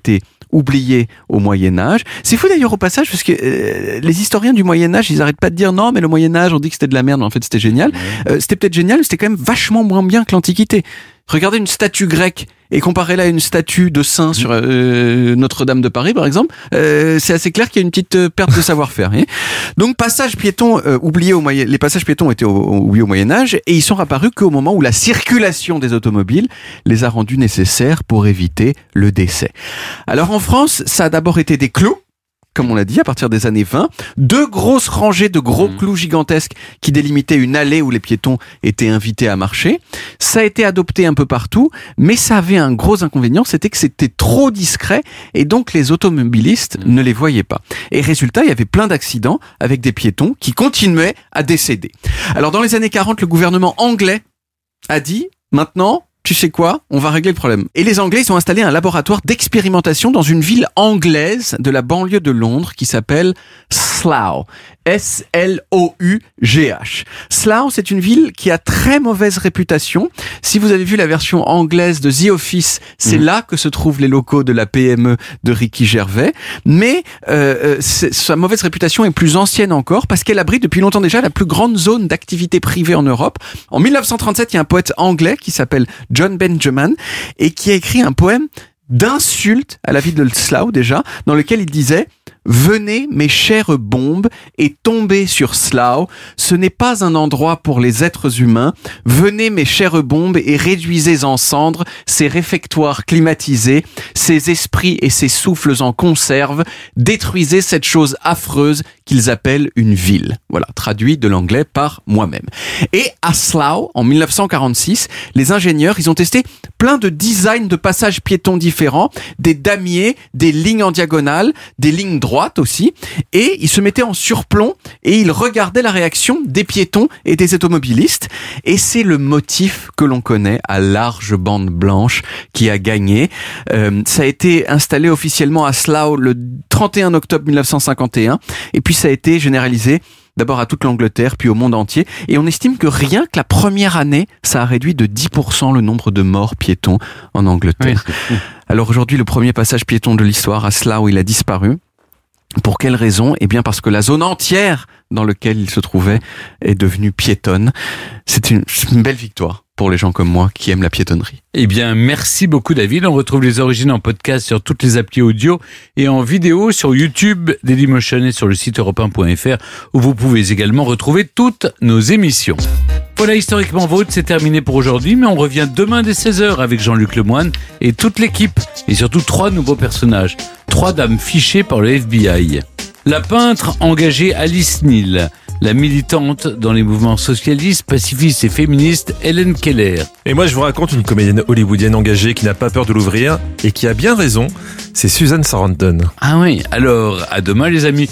oublié au Moyen-Âge. C'est fou d'ailleurs au passage parce que euh, les historiens du Moyen-Âge, ils arrêtent pas de dire non, mais le Moyen-Âge, on dit que c'était de la merde, mais en fait c'était génial. Euh, c'était peut-être génial, mais c'était quand même vachement moins bien que l'Antiquité. Regardez une statue grecque et comparez-la à une statue de saint sur euh, Notre-Dame de Paris, par exemple. Euh, c'est assez clair qu'il y a une petite euh, perte de savoir-faire. Hein. Donc, passage piéton euh, oublié au Moyen, les passages piétons étaient au, au, oubliés au Moyen-Âge et ils sont apparus qu'au moment où la circulation des automobiles les a rendus nécessaires pour éviter le décès. Alors, en France, ça a d'abord été des clous, comme on l'a dit, à partir des années vingt, deux grosses rangées de gros clous gigantesques qui délimitaient une allée où les piétons étaient invités à marcher. Ça a été adopté un peu partout, mais ça avait un gros inconvénient, c'était que c'était trop discret et donc les automobilistes ne les voyaient pas. Et résultat, il y avait plein d'accidents avec des piétons qui continuaient à décéder. Alors dans les années quarante, le gouvernement anglais a dit, maintenant, tu sais quoi? On va régler le problème. Et les Anglais, ils ont installé un laboratoire d'expérimentation dans une ville anglaise de la banlieue de Londres qui s'appelle Slough. S L O U G H. Slough, c'est une ville qui a très mauvaise réputation. Si vous avez vu la version anglaise de The Office, c'est mmh. là que se trouvent les locaux de la P M E de Ricky Gervais. Mais euh, sa mauvaise réputation est plus ancienne encore parce qu'elle abrite depuis longtemps déjà la plus grande zone d'activité privée en Europe. En mille neuf cent trente-sept, il y a un poète anglais qui s'appelle John Benjamin et qui a écrit un poème d'insulte à la ville de Slough déjà, dans lequel il disait « Venez, mes chères bombes, et tombez sur Slough. Ce n'est pas un endroit pour les êtres humains. Venez, mes chères bombes, et réduisez en cendres ces réfectoires climatisés, ces esprits et ces souffles en conserve. Détruisez cette chose affreuse qu'ils appellent une ville. » Voilà, traduit de l'anglais par moi-même. Et à Slough, en mille neuf cent quarante-six, les ingénieurs, ils ont testé plein de designs de passages piétons différents, des damiers, des lignes en diagonale, des lignes droites aussi, et ils se mettaient en surplomb et ils regardaient la réaction des piétons et des automobilistes, et c'est le motif que l'on connaît à large bande blanche qui a gagné. Euh, ça a été installé officiellement à Slough le trente et un octobre mille neuf cent cinquante et un, et puis ça a été généralisé d'abord à toute l'Angleterre, puis au monde entier. Et on estime que rien que la première année, ça a réduit de dix pour cent le nombre de morts piétons en Angleterre. Oui, alors aujourd'hui, le premier passage piéton de l'histoire à Slough, il a disparu. Pour quelle raison? Eh bien parce que la zone entière dans laquelle il se trouvait est devenue piétonne. C'est une, une belle victoire pour les gens comme moi qui aiment la piétonnerie. Eh bien, merci beaucoup David. On retrouve les origines en podcast sur toutes les applis audio et en vidéo sur YouTube, Dailymotion et sur le site europe un point f r où vous pouvez également retrouver toutes nos émissions. Voilà, Historiquement Vôtre, c'est terminé pour aujourd'hui, mais on revient demain dès seize heures avec Jean-Luc Lemoyne et toute l'équipe, et surtout trois nouveaux personnages, trois dames fichées par le F B I. La peintre engagée Alice Neal, la militante dans les mouvements socialistes, pacifistes et féministes Helen Keller. Et moi je vous raconte une comédienne hollywoodienne engagée qui n'a pas peur de l'ouvrir et qui a bien raison, c'est Susan Sarandon. Ah oui, alors à demain les amis.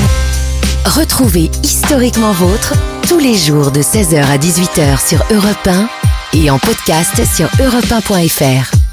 Retrouvez Historiquement Vôtre tous les jours de seize heures à dix-huit heures sur Europe un et en podcast sur europe un point f r.